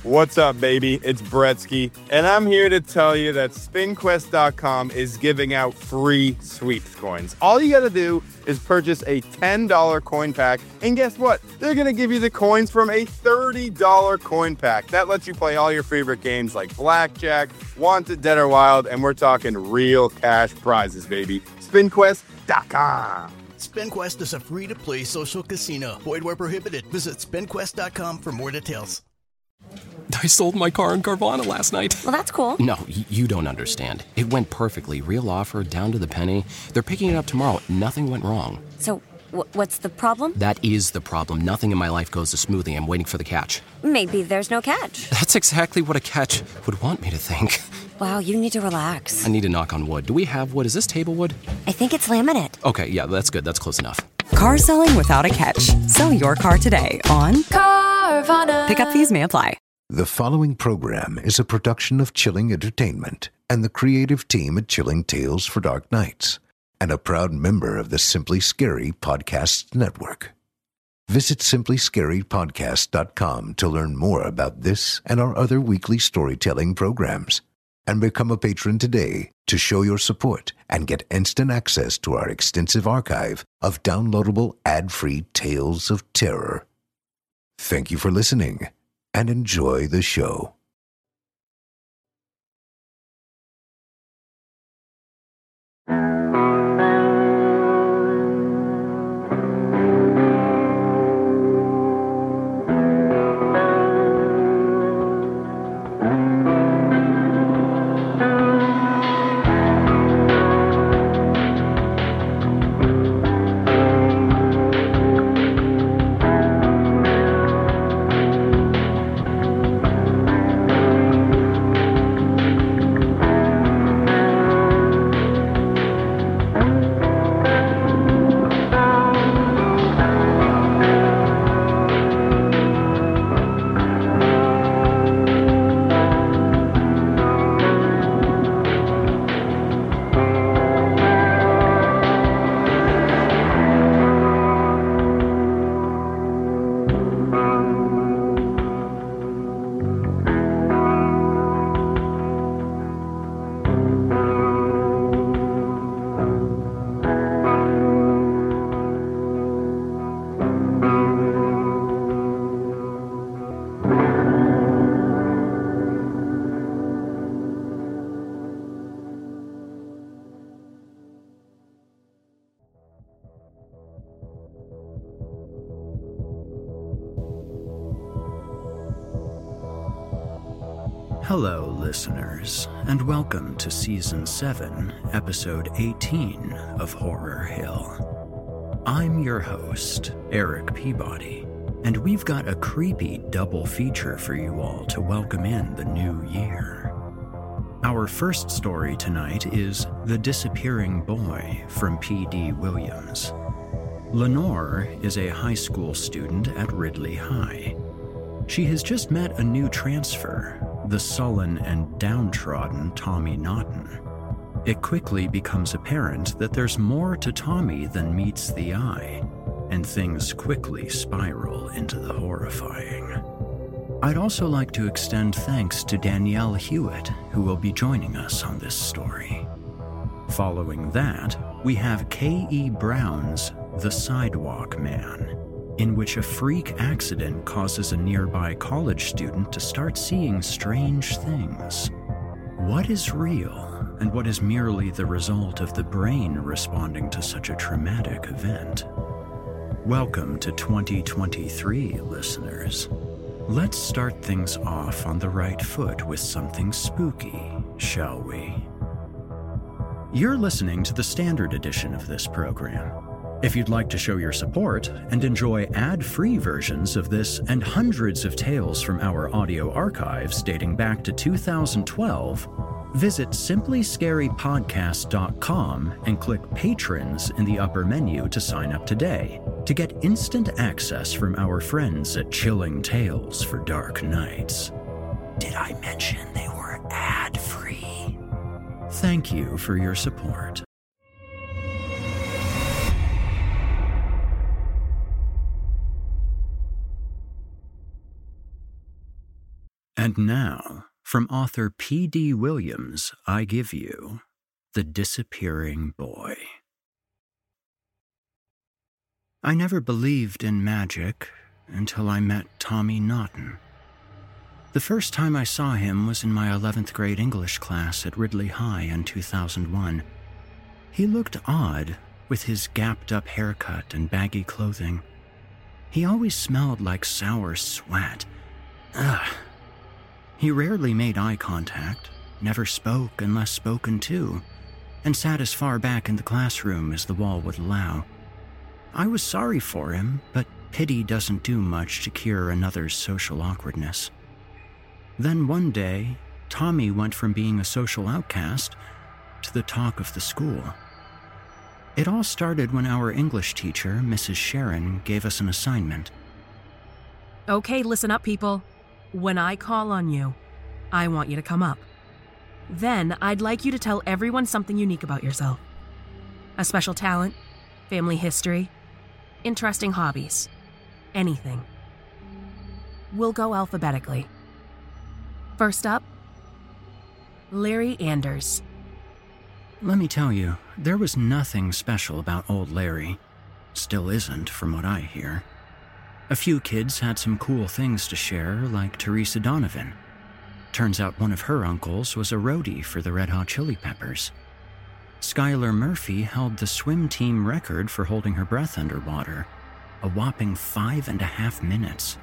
What's up, baby? It's Bretsky, and I'm here to tell you that SpinQuest.com is giving out free sweeps coins. All you gotta do is purchase a $10 coin pack, and guess what? They're gonna give you the coins from a $30 coin pack. That lets you play all your favorite games like Blackjack, Wanted, Dead or Wild, and we're talking real cash prizes, baby. SpinQuest.com. SpinQuest is a free-to-play social casino. Void where prohibited. Visit SpinQuest.com for more details. I sold my car in Carvana last night. Well, that's cool. No, you don't understand. It went perfectly. Real offer, down to the penny. They're picking it up tomorrow. Nothing went wrong. So, what's the problem? That is the problem. Nothing in my life goes as smoothly. I'm waiting for the catch. Maybe there's no catch. That's exactly what a catch would want me to think. Wow, you need to relax. I need to knock on wood. Do we have wood? Is this table wood? I think it's laminate. Okay, yeah, that's good. That's close enough. Car selling without a catch. Sell your car today on Carvana. Pickup fees may apply. The following program is a production of Chilling Entertainment and the creative team at Chilling Tales for Dark Nights, and a proud member of the Simply Scary Podcasts Network. Visit simplyscarypodcast.com to learn more about this and our other weekly storytelling programs, and become a patron today to show your support and get instant access to our extensive archive of downloadable ad-free tales of terror. Thank you for listening, and enjoy the show. Hello, listeners, and welcome to Season 7, Episode 18 of Horror Hill. I'm your host, Eric Peabody, and we've got a creepy double feature for you all to welcome in the new year. Our first story tonight is The Disappearing Boy from P.D. Williams. Lenore is a high school student at Ridley High. She has just met a new transfer, the sullen and downtrodden Tommy Naughton. It quickly becomes apparent that there's more to Tommy than meets the eye, and things quickly spiral into the horrifying. I'd also like to extend thanks to Danielle Hewitt, who will be joining us on this story. Following that, we have K.E. Brown's The Sidewalk Man, in which a freak accident causes a nearby college student to start seeing strange things. What is real, and what is merely the result of the brain responding to such a traumatic event? Welcome to 2023, listeners. Let's start things off on the right foot with something spooky, shall we? You're listening to the standard edition of this program. If you'd like to show your support and enjoy ad-free versions of this and hundreds of tales from our audio archives dating back to 2012, visit simplyscarypodcast.com and click Patrons in the upper menu to sign up today to get instant access from our friends at Chilling Tales for Dark Nights. Did I mention they were ad-free? Thank you for your support. And now, from author P.D. Williams, I give you The Disappearing Boy. I never believed in magic until I met Tommy Naughton. The first time I saw him was in my 11th grade English class at Ridley High in 2001. He looked odd with his gapped-up haircut and baggy clothing. He always smelled like sour sweat. Ugh. He rarely made eye contact, never spoke unless spoken to, and sat as far back in the classroom as the wall would allow. I was sorry for him, but pity doesn't do much to cure another's social awkwardness. Then one day, Tommy went from being a social outcast to the talk of the school. It all started when our English teacher, Mrs. Sharon, gave us an assignment. Okay, listen up, people. When I call on you, I want you to come up. Then I'd like you to tell everyone something unique about yourself. A special talent, family history, interesting hobbies, anything. We'll go alphabetically. First up, Larry Anders. Let me tell you, there was nothing special about old Larry. Still isn't, from what I hear. A few kids had some cool things to share, like Teresa Donovan. Turns out one of her uncles was a roadie for the Red Hot Chili Peppers. Skylar Murphy held the swim team record for holding her breath underwater, a whopping 5.5 minutes.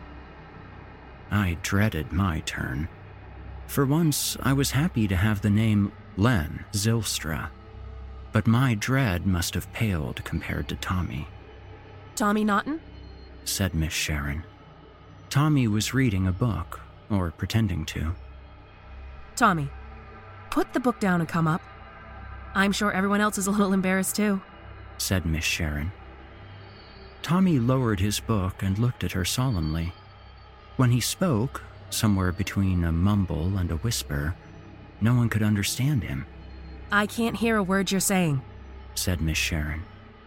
I dreaded my turn. For once, I was happy to have the name Len Zylstra, but my dread must have paled compared to Tommy. Tommy Naughton? Said Miss Sharon. Tommy was reading a book, or pretending to. Tommy, put the book down and come up. I'm sure everyone else is a little embarrassed too, said Miss Sharon. Tommy lowered his book and looked at her solemnly. When he spoke, somewhere between a mumble and a whisper, no one could understand him. I can't hear a word you're saying, said Miss Sharon.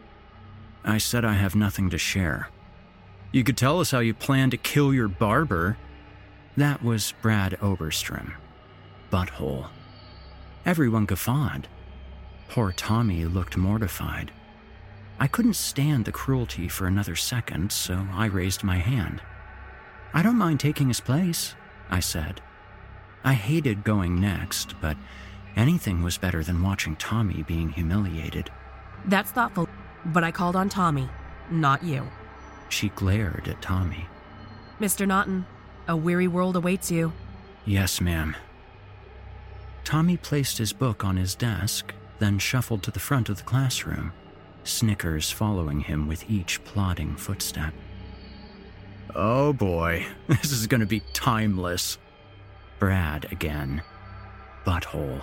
I said I have nothing to share. You could tell us how you plan to kill your barber. That was Brad Oberstrom. Butthole. Everyone guffawed. Poor Tommy looked mortified. I couldn't stand the cruelty for another second, so I raised my hand. I don't mind taking his place, I said. I hated going next, but anything was better than watching Tommy being humiliated. That's thoughtful, but I called on Tommy, not you. She glared at Tommy. Mr. Naughton, a weary world awaits you. Yes, ma'am. Tommy placed his book on his desk, then shuffled to the front of the classroom, snickers following him with each plodding footstep. Oh boy, this is going to be timeless. Brad again. Butthole.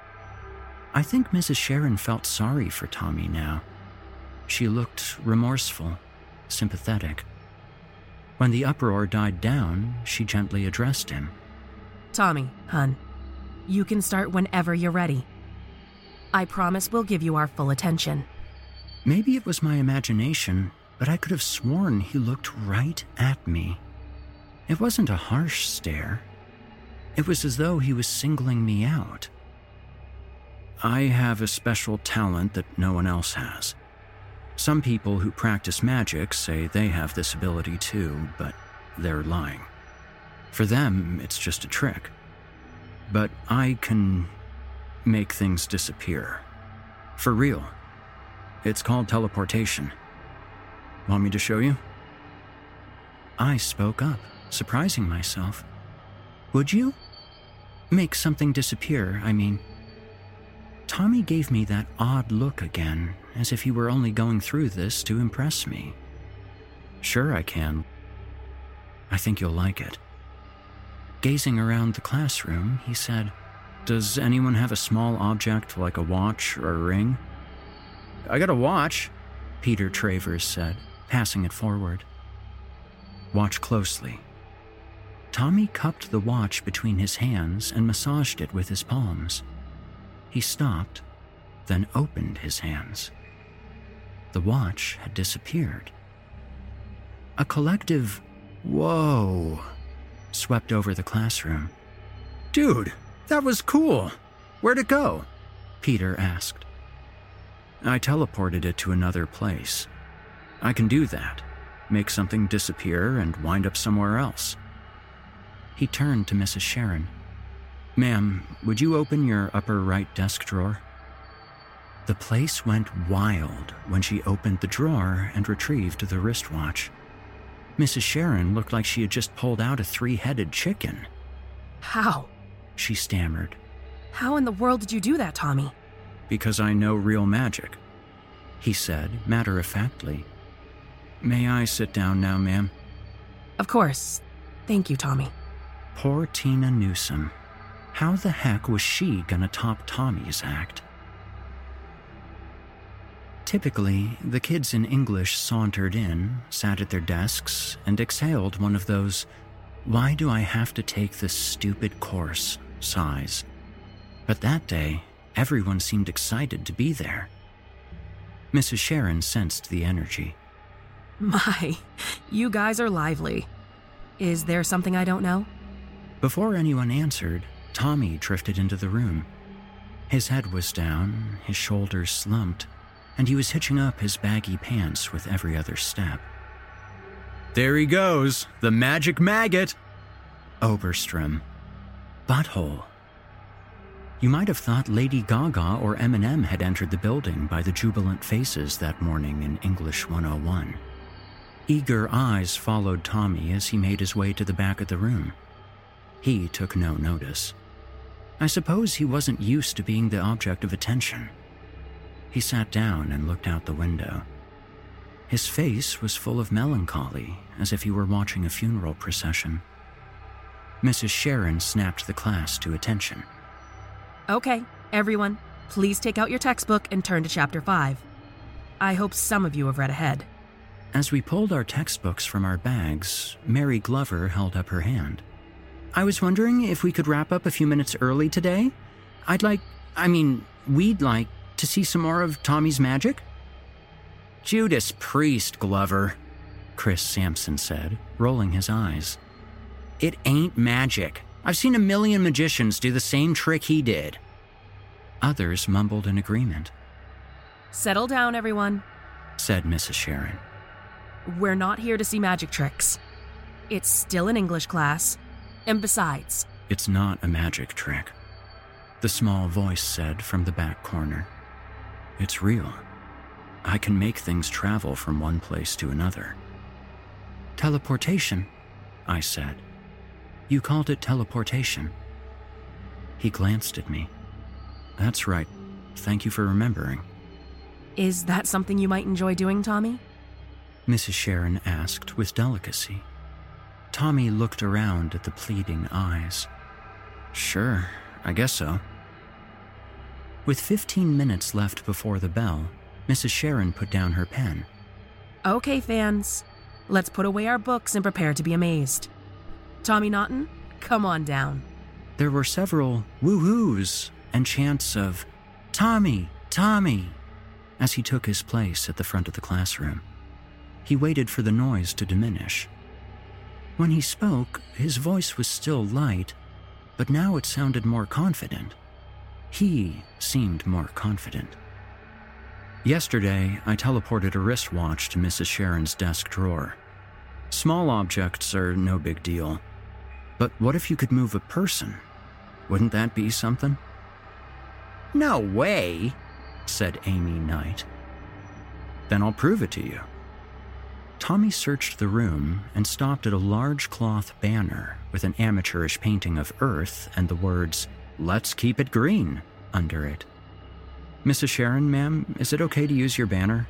I think Mrs. Sharon felt sorry for Tommy now. She looked remorseful, sympathetic. When the uproar died down, she gently addressed him. Tommy, hun, you can start whenever you're ready. I promise we'll give you our full attention. Maybe it was my imagination, but I could have sworn he looked right at me. It wasn't a harsh stare. It was as though he was singling me out. I have a special talent that no one else has. Some people who practice magic say they have this ability too, but they're lying. For them, it's just a trick. But I can make things disappear. For real. It's called teleportation. Want me to show you? I spoke up, surprising myself. Would you? Make something disappear, I mean. Tommy gave me that odd look again, as if he were only going through this to impress me. Sure I can. I think you'll like it. Gazing around the classroom, he said, Does anyone have a small object like a watch or a ring? I got a watch, Peter Travers said, passing it forward. Watch closely. Tommy cupped the watch between his hands and massaged it with his palms. He stopped, then opened his hands. The watch had disappeared. A collective, "Whoa," swept over the classroom. "Dude, that was cool. Where'd it go?" Peter asked. "I teleported it to another place. I can do that, make something disappear and wind up somewhere else." He turned to Mrs. Sharon. "Ma'am, would you open your upper right desk drawer?" The place went wild when she opened the drawer and retrieved the wristwatch. Mrs. Sharon looked like she had just pulled out a 3-headed chicken. How? She stammered. How in the world did you do that, Tommy? "Because I know real magic," he said matter-of-factly. "May I sit down now, ma'am?" Of course. Thank you, Tommy. Poor Tina Newsom. How the heck was she gonna top Tommy's act? Typically, the kids in English sauntered in, sat at their desks, and exhaled one of those, "Why do I have to take this stupid course?" sighs. But that day, everyone seemed excited to be there. Mrs. Sharon sensed the energy. My, you guys are lively. Is there something I don't know? Before anyone answered, Tommy drifted into the room. His head was down, his shoulders slumped, and he was hitching up his baggy pants with every other step. "There he goes, the magic maggot!" Oberstrom. Butthole. You might have thought Lady Gaga or Eminem had entered the building by the jubilant faces that morning in English 101. Eager eyes followed Tommy as he made his way to the back of the room. He took no notice. I suppose he wasn't used to being the object of attention. He sat down and looked out the window. His face was full of melancholy, as if he were watching a funeral procession. Mrs. Sharon snapped the class to attention. Okay, everyone, please take out your textbook and turn to Chapter 5. I hope some of you have read ahead. As we pulled our textbooks from our bags, Mary Glover held up her hand. "I was wondering if we could wrap up a few minutes early today. We'd like to see some more of Tommy's magic." "Judas Priest, Glover," Chris Sampson said, rolling his eyes. "It ain't magic. I've seen a million magicians do the same trick he did." Others mumbled in agreement. Settle down, everyone, said Mrs. Sharon. We're not here to see magic tricks. It's still an English class. And besides... "It's not a magic trick," the small voice said from the back corner. "It's real. I can make things travel from one place to another." "Teleportation," I said. "You called it teleportation." He glanced at me. "That's right. Thank you for remembering." Is that something you might enjoy doing, Tommy? Mrs. Sharon asked with delicacy. Tommy looked around at the pleading eyes. "Sure, I guess so." With 15 minutes left before the bell, Mrs. Sharon put down her pen. Okay, fans. Let's put away our books and prepare to be amazed. Tommy Naughton, come on down. There were several woo-hoos and chants of, "Tommy, Tommy," as he took his place at the front of the classroom. He waited for the noise to diminish. When he spoke, his voice was still light, but now it sounded more confident. He seemed more confident. "Yesterday, I teleported a wristwatch to Mrs. Sharon's desk drawer. Small objects are no big deal. But what if you could move a person? Wouldn't that be something?" "No way," said Amy Knight. "Then I'll prove it to you." Tommy searched the room and stopped at a large cloth banner with an amateurish painting of Earth and the words, "Let's keep it green," under it. "Mrs. Sharon, ma'am, is it okay to use your banner?"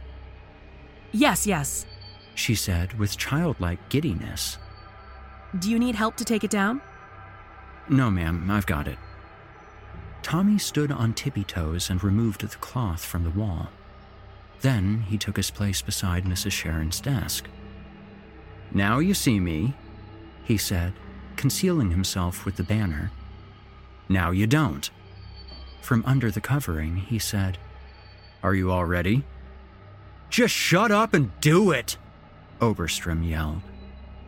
Yes, she said with childlike giddiness. Do you need help to take it down? "No, ma'am, I've got it." Tommy stood on tippy-toes and removed the cloth from the wall. Then he took his place beside Mrs. Sharon's desk. "Now you see me," he said, concealing himself with the banner. "Now you don't." From under the covering, he said, "Are you all ready?" "Just shut up and do it," Oberstrom yelled.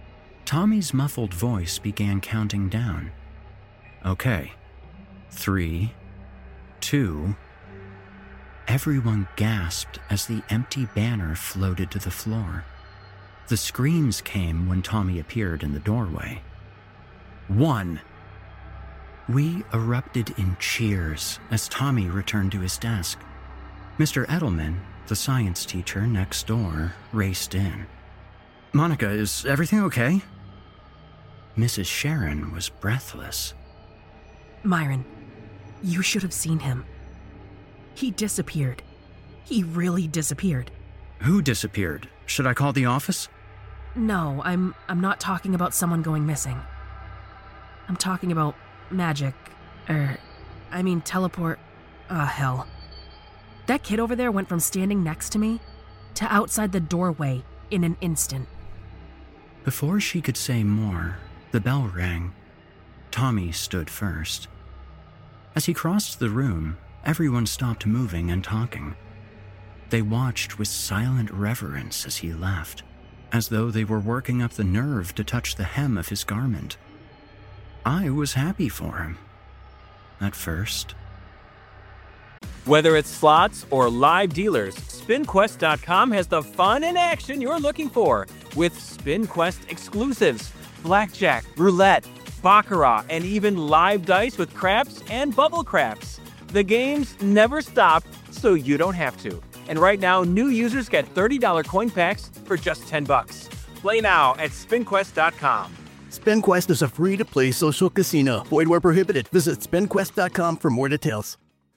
Tommy's muffled voice began counting down. Okay, 3, 2. Everyone gasped as the empty banner floated to the floor. The screams came when Tommy appeared in the doorway. 1. We erupted in cheers as Tommy returned to his desk. Mr. Edelman, the science teacher next door, raced in. Monica, is everything okay? Mrs. Sharon was breathless. Myron, you should have seen him. He disappeared. He really disappeared. Who disappeared? Should I call the office? No, I'm not talking about someone going missing. I'm talking about magic. Teleport. Hell. That kid over there went from standing next to me to outside the doorway in an instant. Before she could say more, the bell rang. Tommy stood first. As he crossed the room, everyone stopped moving and talking. They watched with silent reverence as he left, as though they were working up the nerve to touch the hem of his garment. I was happy for him. At first. Whether it's slots or live dealers, SpinQuest.com has the fun and action you're looking for. With SpinQuest exclusives, blackjack, roulette, baccarat, and even live dice with craps and bubble craps. The games never stop, so you don't have to. And right now, new users get $30 coin packs for just $10. Play now at SpinQuest.com. SpinQuest is a free-to-play social casino. Void where prohibited. Visit SpinQuest.com for more details.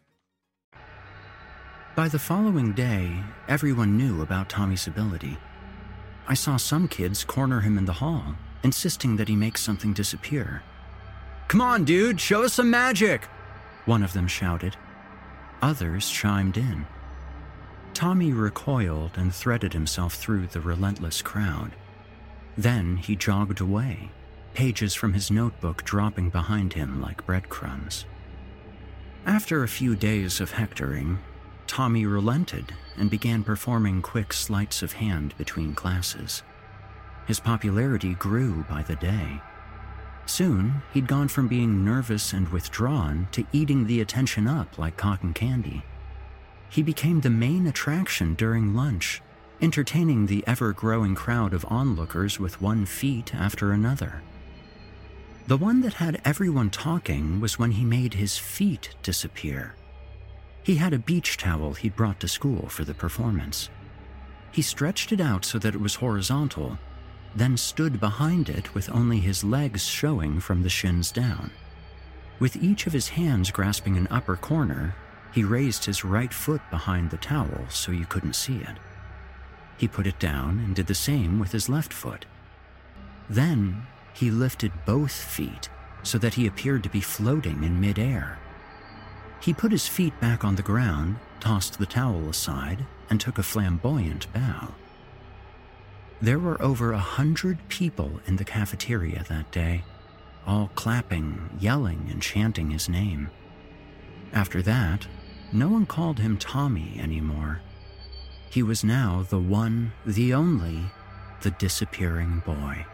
By the following day, everyone knew about Tommy's ability. I saw some kids corner him in the hall, insisting that he make something disappear. Come on, dude, show us some magic, one of them shouted. Others chimed in. Tommy recoiled and threaded himself through the relentless crowd. Then he jogged away, pages from his notebook dropping behind him like breadcrumbs. After a few days of hectoring, Tommy relented and began performing quick sleights of hand between classes. His popularity grew by the day. Soon, he'd gone from being nervous and withdrawn to eating the attention up like cotton candy. He became the main attraction during lunch, entertaining the ever-growing crowd of onlookers with one feat after another. The one that had everyone talking was when he made his feet disappear. He had a beach towel he'd brought to school for the performance. He stretched it out so that it was horizontal, then stood behind it with only his legs showing from the shins down. With each of his hands grasping an upper corner, he raised his right foot behind the towel so you couldn't see it. He put it down and did the same with his left foot. Then he lifted both feet so that he appeared to be floating in midair. He put his feet back on the ground, tossed the towel aside, and took a flamboyant bow. There were over 100 people in the cafeteria that day, all clapping, yelling, and chanting his name. After that, no one called him Tommy anymore. He was now the one, the only, the disappearing boy.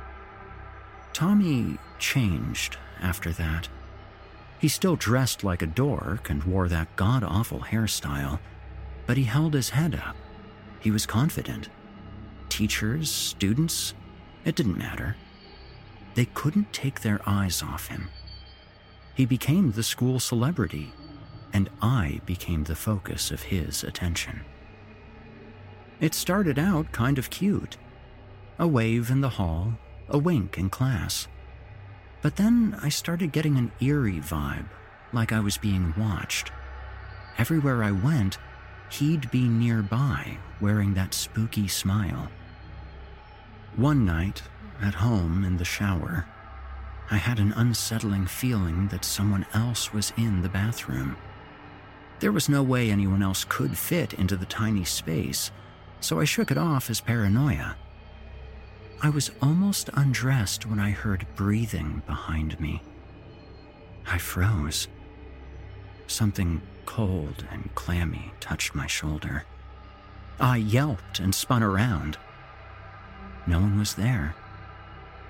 Tommy changed after that. He still dressed like a dork and wore that god-awful hairstyle, but he held his head up. He was confident. Teachers, students, it didn't matter. They couldn't take their eyes off him. He became the school celebrity, and I became the focus of his attention. It started out kind of cute. A wave in the hall, a wink in class. But then I started getting an eerie vibe, like I was being watched. Everywhere I went, he'd be nearby, wearing that spooky smile. One night, at home in the shower, I had an unsettling feeling that someone else was in the bathroom. There was no way anyone else could fit into the tiny space, so I shook it off as paranoia. I was almost undressed when I heard breathing behind me. I froze. Something cold and clammy touched my shoulder. I yelped and spun around. No one was there.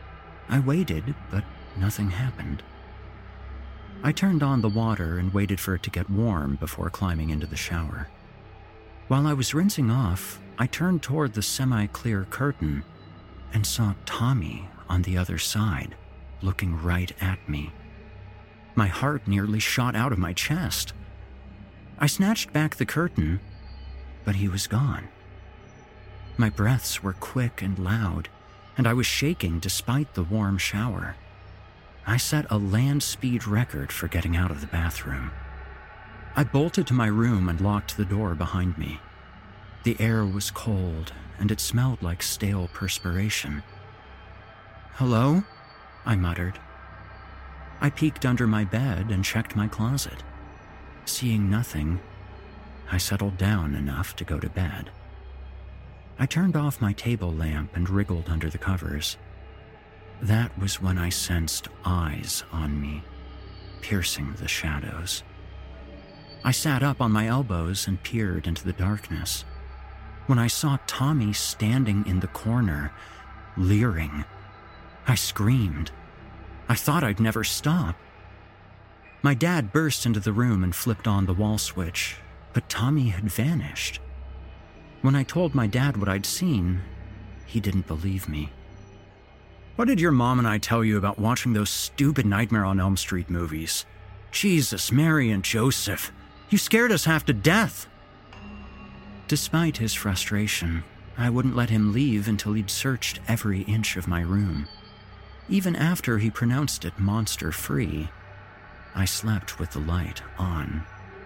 I waited, but nothing happened. I turned on the water and waited for it to get warm before climbing into the shower. While I was rinsing off, I turned toward the semi-clear curtain and saw Tommy on the other side, looking right at me. My heart nearly shot out of my chest. I snatched back the curtain, but he was gone. My breaths were quick and loud, and I was shaking despite the warm shower. I set a land speed record for getting out of the bathroom. I bolted to my room and locked the door behind me. The air was cold, and it smelled like stale perspiration. "Hello?" I muttered. I peeked under my bed and checked my closet. Seeing nothing, I settled down enough to go to bed. I turned off my table lamp and wriggled under the covers. That was when I sensed eyes on me, piercing the shadows. I sat up on my elbows and peered into the darkness. When I saw Tommy standing in the corner, leering, I screamed. I thought I'd never stop. My dad burst into the room and flipped on the wall switch, but Tommy had vanished. When I told my dad what I'd seen, he didn't believe me. "What did your mom and I tell you about watching those stupid Nightmare on Elm Street movies? Jesus, Mary and Joseph, you scared us half to death." Despite his frustration, I wouldn't let him leave until he'd searched every inch of my room. Even after he pronounced it monster-free, I slept with the light on.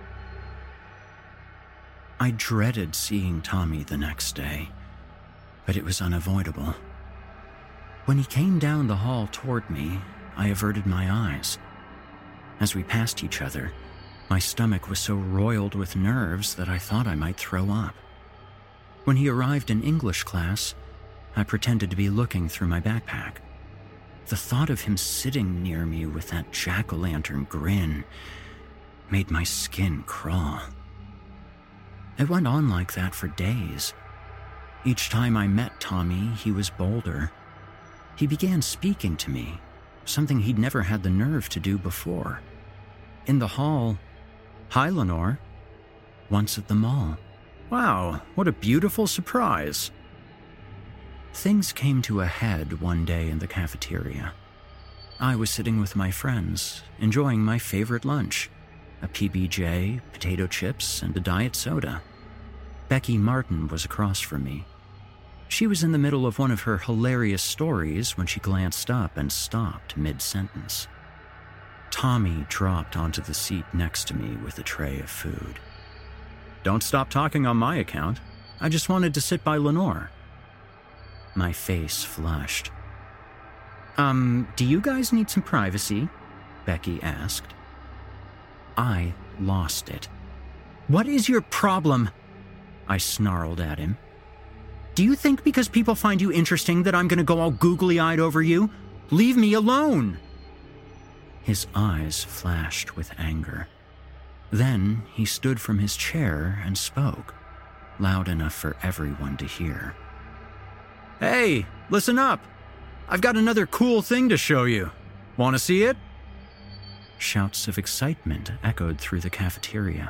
I dreaded seeing Tommy the next day, but it was unavoidable. When he came down the hall toward me, I averted my eyes. As we passed each other, my stomach was so roiled with nerves that I thought I might throw up. When he arrived in English class, I pretended to be looking through my backpack. The thought of him sitting near me with that jack-o'-lantern grin made my skin crawl. It went on like that for days. Each time I met Tommy, he was bolder. He began speaking to me, something he'd never had the nerve to do before. In the hall, "Hi, Lenore." Once at the mall, "Wow, what a beautiful surprise." Things came to a head one day in the cafeteria. I was sitting with my friends, enjoying my favorite lunch, a PB&J, potato chips, and a diet soda. Becky Martin was across from me. She was in the middle of one of her hilarious stories when she glanced up and stopped mid-sentence. Tommy dropped onto the seat next to me with a tray of food. "Don't stop talking on my account. I just wanted to sit by Lenore." My face flushed. Do you guys need some privacy?" Becky asked. I lost it. "What is your problem?" I snarled at him. "Do you think because people find you interesting that I'm going to go all googly-eyed over you? Leave me alone!" His eyes flashed with anger. Then he stood from his chair and spoke, loud enough for everyone to hear. "Hey, listen up! I've got another cool thing to show you. Want to see it?" Shouts of excitement echoed through the cafeteria.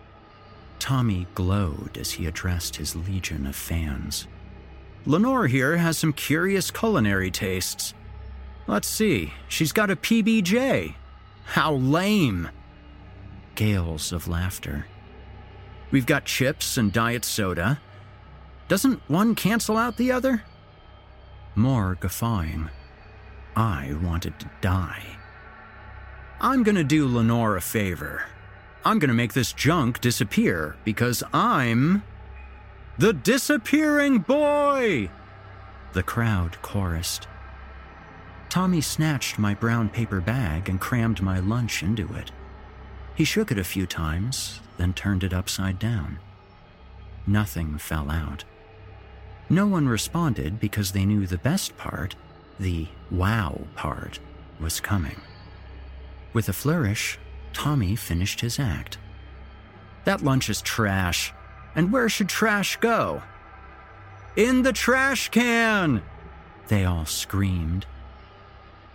Tommy glowed as he addressed his legion of fans. "Lenore here has some curious culinary tastes. Let's see, she's got a PB&J. How lame!" Gales of laughter. "We've got chips and diet soda. Doesn't one cancel out the other?" More guffawing. I wanted to die. "I'm gonna do Lenore a favor. I'm gonna make this junk disappear because I'm the disappearing boy!" The crowd chorused. Tommy snatched my brown paper bag and crammed my lunch into it. He shook it a few times, then turned it upside down. Nothing fell out. No one responded because they knew the best part, the wow part, was coming. With a flourish, Tommy finished his act. "That lunch is trash. And where should trash go?" "In the trash can!" they all screamed.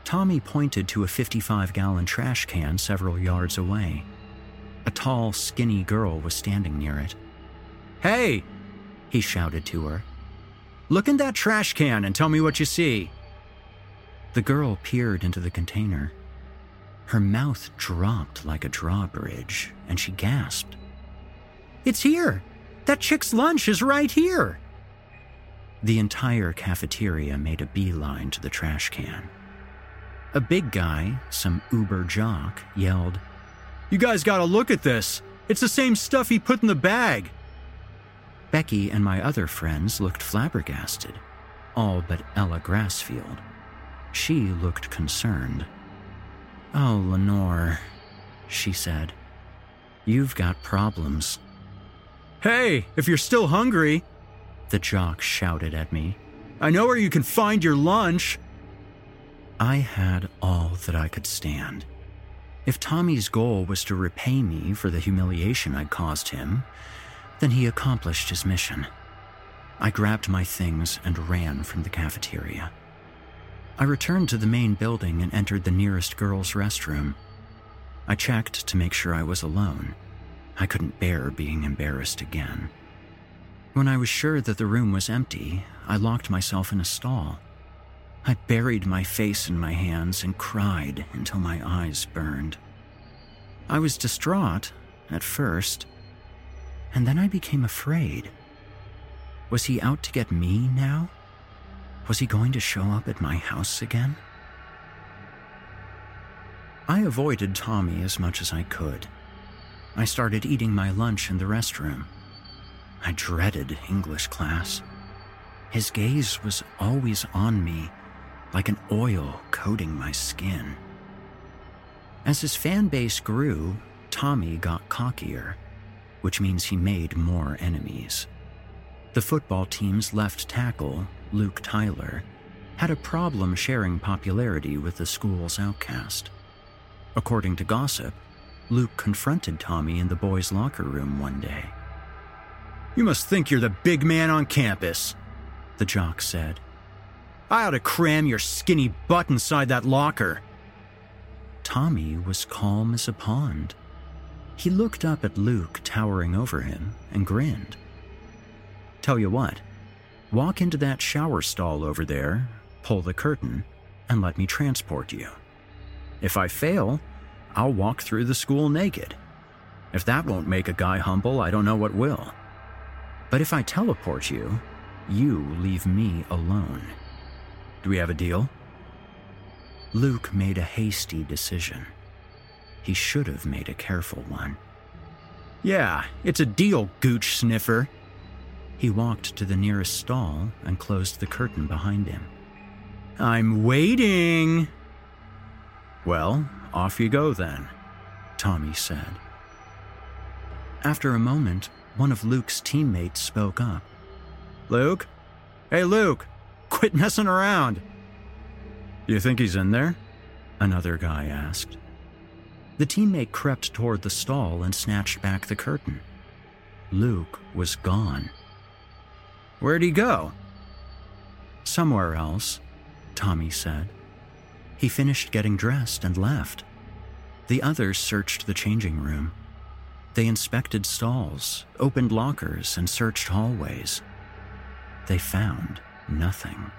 Tommy pointed to a 55-gallon trash can several yards away. A tall, skinny girl was standing near it. "Hey!" he shouted to her. "Look in that trash can and tell me what you see." The girl peered into the container. Her mouth dropped like a drawbridge, and she gasped. "It's here! That chick's lunch is right here!" The entire cafeteria made a beeline to the trash can. A big guy, some uber jock, yelled, "You guys gotta look at this! It's the same stuff he put in the bag!" Becky and my other friends looked flabbergasted, all but Ella Grassfield. She looked concerned. "Oh, Lenore," she said, "you've got problems." "Hey, if you're still hungry," the jock shouted at me, "I know where you can find your lunch." I had all that I could stand. If Tommy's goal was to repay me for the humiliation I'd caused him, then he accomplished his mission. I grabbed my things and ran from the cafeteria. I returned to the main building and entered the nearest girls' restroom. I checked to make sure I was alone. I couldn't bear being embarrassed again. When I was sure that the room was empty, I locked myself in a stall. I buried my face in my hands and cried until my eyes burned. I was distraught at first, and then I became afraid. Was he out to get me now? Was he going to show up at my house again? I avoided Tommy as much as I could. I started eating my lunch in the restroom. I dreaded English class. His gaze was always on me, like an oil coating my skin. As his fan base grew, Tommy got cockier, which means he made more enemies. The football team's left tackle, Luke Tyler, had a problem sharing popularity with the school's outcast. According to gossip, Luke confronted Tommy in the boys' locker room one day. "You must think you're the big man on campus," the jock said. "I ought to cram your skinny butt inside that locker." Tommy was calm as a pond. He looked up at Luke towering over him and grinned. "Tell you what, walk into that shower stall over there, pull the curtain, and let me transport you. If I fail, I'll walk through the school naked. If that won't make a guy humble, I don't know what will. But if I teleport you, you leave me alone. Do we have a deal?" Luke made a hasty decision. He should have made a careful one. "Yeah, it's a deal, gooch sniffer." He walked to the nearest stall and closed the curtain behind him. "I'm waiting." "Well, off you go then," Tommy said. After a moment, one of Luke's teammates spoke up. "Luke? Hey, Luke, quit messing around." "You think he's in there?" another guy asked. The teammate crept toward the stall and snatched back the curtain. Luke was gone. "Where'd he go?" "Somewhere else," Tommy said. He finished getting dressed and left. The others searched the changing room. They inspected stalls, opened lockers, and searched hallways. They found nothing.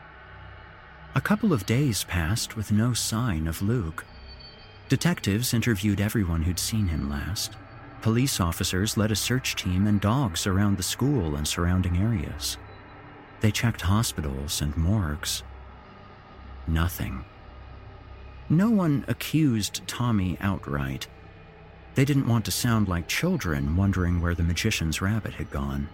A couple of days passed with no sign of Luke. Detectives interviewed everyone who'd seen him last. Police officers led a search team and dogs around the school and surrounding areas. They checked hospitals and morgues. Nothing. No one accused Tommy outright. They didn't want to sound like children wondering where the magician's rabbit had gone.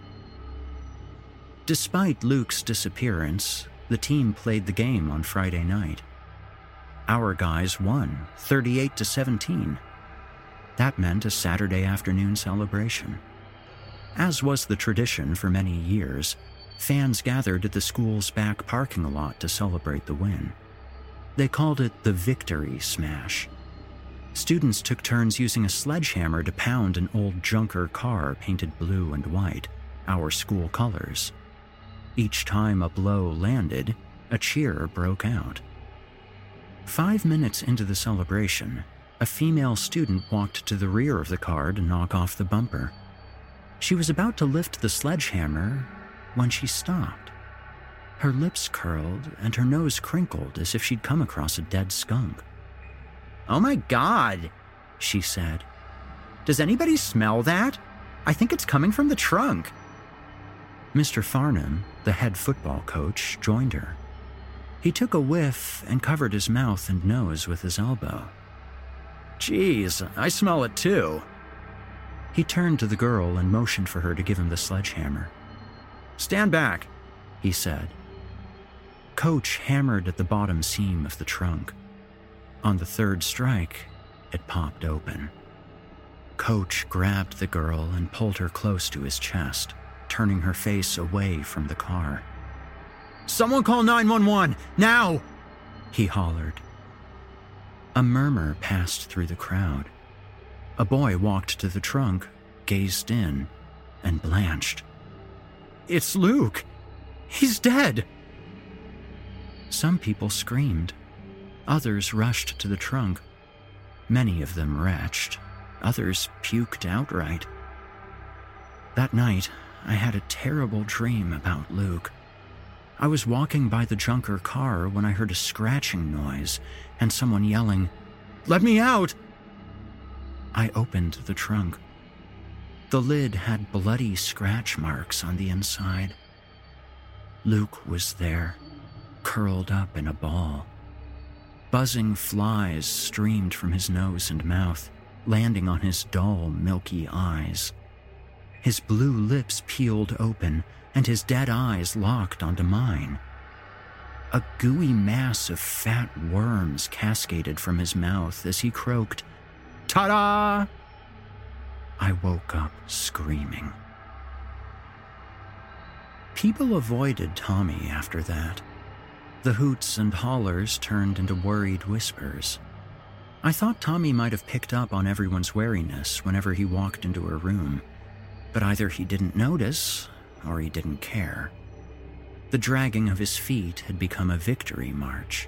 Despite Luke's disappearance, the team played the game on Friday night. Our guys won, 38-17. That meant a Saturday afternoon celebration. As was the tradition for many years, fans gathered at the school's back parking lot to celebrate the win. They called it the Victory Smash. Students took turns using a sledgehammer to pound an old junker car painted blue and white, our school colors. Each time a blow landed, a cheer broke out. 5 minutes into the celebration, a female student walked to the rear of the car to knock off the bumper. She was about to lift the sledgehammer when she stopped. Her lips curled and her nose crinkled as if she'd come across a dead skunk. "Oh my God," she said. "Does anybody smell that? I think it's coming from the trunk." Mr. Farnham, the head football coach, joined her. He took a whiff and covered his mouth and nose with his elbow. "Geez, I smell it too." He turned to the girl and motioned for her to give him the sledgehammer. "Stand back," he said. Coach hammered at the bottom seam of the trunk. On the third strike, it popped open. Coach grabbed the girl and pulled her close to his chest, turning her face away from the car. "Someone call 911, now!" he hollered. A murmur passed through the crowd. A boy walked to the trunk, gazed in, and blanched. "It's Luke! He's dead!" Some people screamed. Others rushed to the trunk. Many of them retched. Others puked outright. That night, I had a terrible dream about Luke. I was walking by the Junker car when I heard a scratching noise and someone yelling, "Let me out!" I opened the trunk. The lid had bloody scratch marks on the inside. Luke was there, curled up in a ball. Buzzing flies streamed from his nose and mouth, landing on his dull, milky eyes. His blue lips peeled open, and his dead eyes locked onto mine. A gooey mass of fat worms cascaded from his mouth as he croaked, "Ta-da!" I woke up screaming. People avoided Tommy after that. The hoots and hollers turned into worried whispers. I thought Tommy might have picked up on everyone's wariness whenever he walked into a room, but either he didn't notice or he didn't care. The dragging of his feet had become a victory march.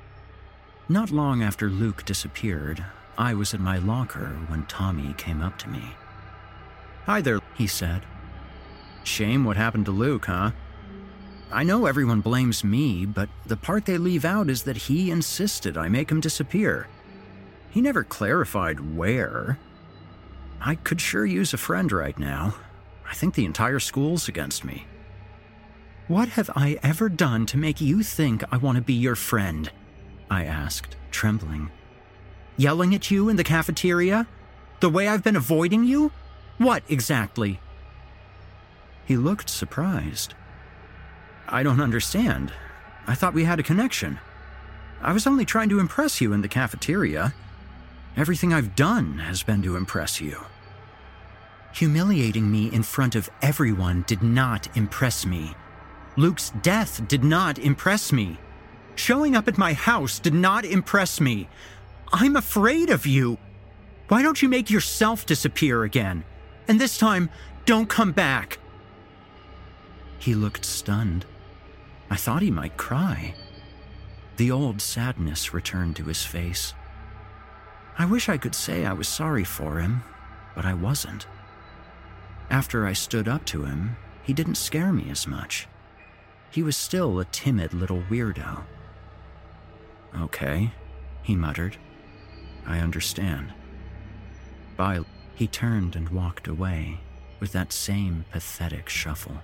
Not long after Luke disappeared, I was in my locker when Tommy came up to me. "Hi there," he said. "Shame what happened to Luke, huh? I know everyone blames me, but the part they leave out is that he insisted I make him disappear. He never clarified where. I could sure use a friend right now. I think the entire school's against me." "What have I ever done to make you think I want to be your friend?" I asked, trembling. "Yelling at you in the cafeteria? The way I've been avoiding you? What exactly?" He looked surprised. "I don't understand. I thought we had a connection. I was only trying to impress you in the cafeteria. Everything I've done has been to impress you." Humiliating me in front of everyone did not impress me. Luke's death did not impress me. Showing up at my house did not impress me. I'm afraid of you. Why don't you make yourself disappear again? And this time, don't come back." He looked stunned. I thought he might cry. The old sadness returned to his face. I wish I could say I was sorry for him, but I wasn't. After I stood up to him, he didn't scare me as much. He was still a timid little weirdo. "Okay," he muttered. "I understand. Bye." He turned and walked away with that same pathetic shuffle.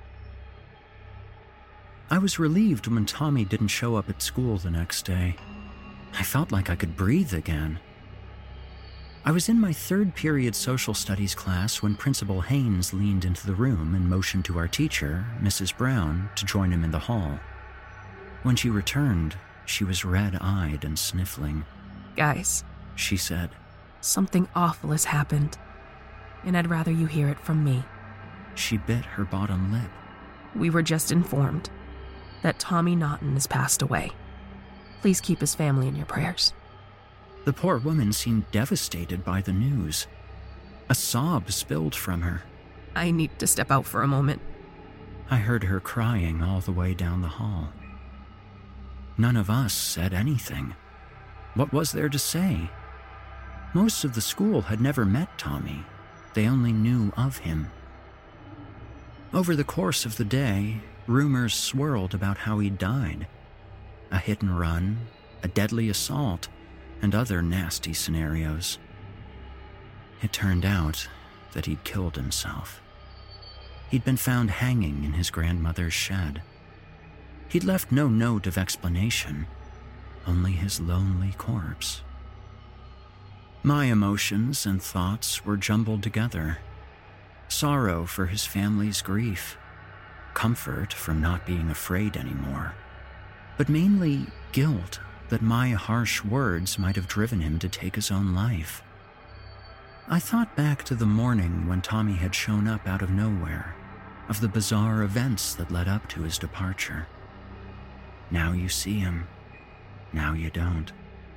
I was relieved when Tommy didn't show up at school the next day. I felt like I could breathe again. I was in my third period social studies class when Principal Haynes leaned into the room and motioned to our teacher, Mrs. Brown, to join him in the hall. When she returned, she was red-eyed and sniffling. "Guys," she said, "something awful has happened, and I'd rather you hear it from me." She bit her bottom lip. "We were just informed that Tommy Naughton has passed away. Please keep his family in your prayers." The poor woman seemed devastated by the news. A sob spilled from her. "I need to step out for a moment." I heard her crying all the way down the hall. None of us said anything. What was there to say? Most of the school had never met Tommy. They only knew of him. Over the course of the day, rumors swirled about how he died. A hit and run, a deadly assault, and other nasty scenarios. It turned out that he'd killed himself. He'd been found hanging in his grandmother's shed. He'd left no note of explanation, only his lonely corpse. My emotions and thoughts were jumbled together. Sorrow for his family's grief, comfort from not being afraid anymore, but mainly guilt that my harsh words might have driven him to take his own life. I thought back to the morning when Tommy had shown up out of nowhere, of the bizarre events that led up to his departure. Now you see him, now you don't.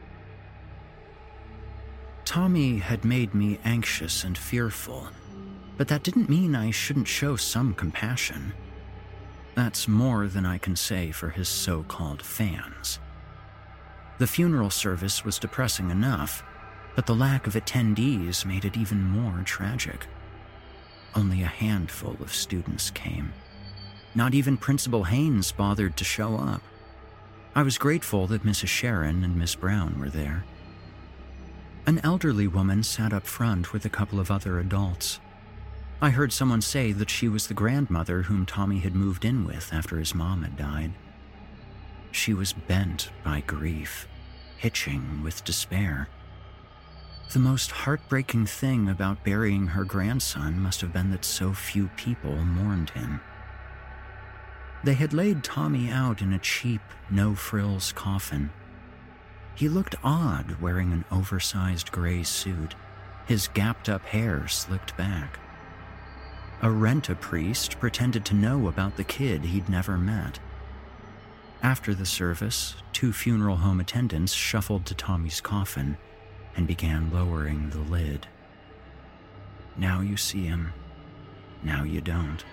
Tommy had made me anxious and fearful, but that didn't mean I shouldn't show some compassion. That's more than I can say for his so-called fans. The funeral service was depressing enough, but the lack of attendees made it even more tragic. Only a handful of students came. Not even Principal Haynes bothered to show up. I was grateful that Mrs. Sharon and Miss Brown were there. An elderly woman sat up front with a couple of other adults. I heard someone say that she was the grandmother whom Tommy had moved in with after his mom had died. She was bent by grief, hitching with despair. The most heartbreaking thing about burying her grandson must have been that so few people mourned him. They had laid Tommy out in a cheap, no-frills coffin. He looked odd wearing an oversized gray suit, his gapped-up hair slicked back. A rent-a-priest pretended to know about the kid he'd never met. After the service, 2 funeral home attendants shuffled to Tommy's coffin and began lowering the lid. Now you see him, now you don't.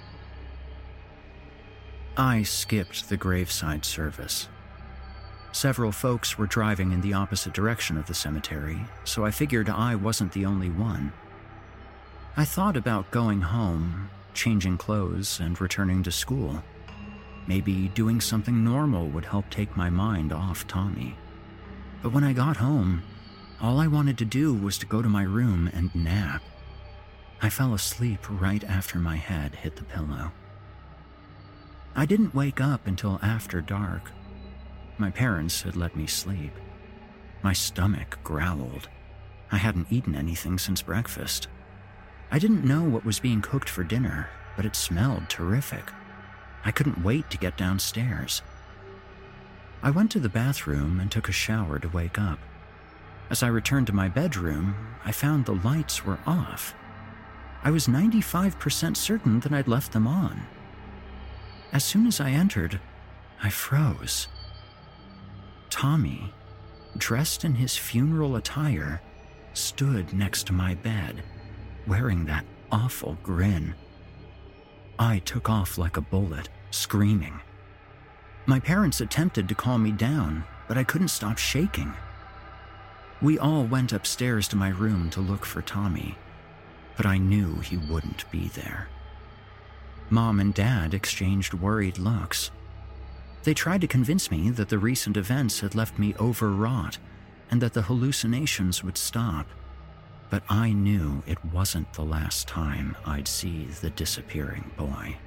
I skipped the graveside service. Several folks were driving in the opposite direction of the cemetery, so I figured I wasn't the only one. I thought about going home, changing clothes, and returning to school. Maybe doing something normal would help take my mind off Tommy. But when I got home, all I wanted to do was to go to my room and nap. I fell asleep right after my head hit the pillow. I didn't wake up until after dark. My parents had let me sleep. My stomach growled. I hadn't eaten anything since breakfast. I didn't know what was being cooked for dinner, but it smelled terrific. I couldn't wait to get downstairs. I went to the bathroom and took a shower to wake up. As I returned to my bedroom, I found the lights were off. I was 95% certain that I'd left them on. As soon as I entered, I froze. Tommy, dressed in his funeral attire, stood next to my bed, wearing that awful grin. I took off like a bullet, screaming. My parents attempted to calm me down, but I couldn't stop shaking. We all went upstairs to my room to look for Tommy, but I knew he wouldn't be there. Mom and Dad exchanged worried looks. They tried to convince me that the recent events had left me overwrought and that the hallucinations would stop, but I knew it wasn't the last time I'd see the disappearing boy.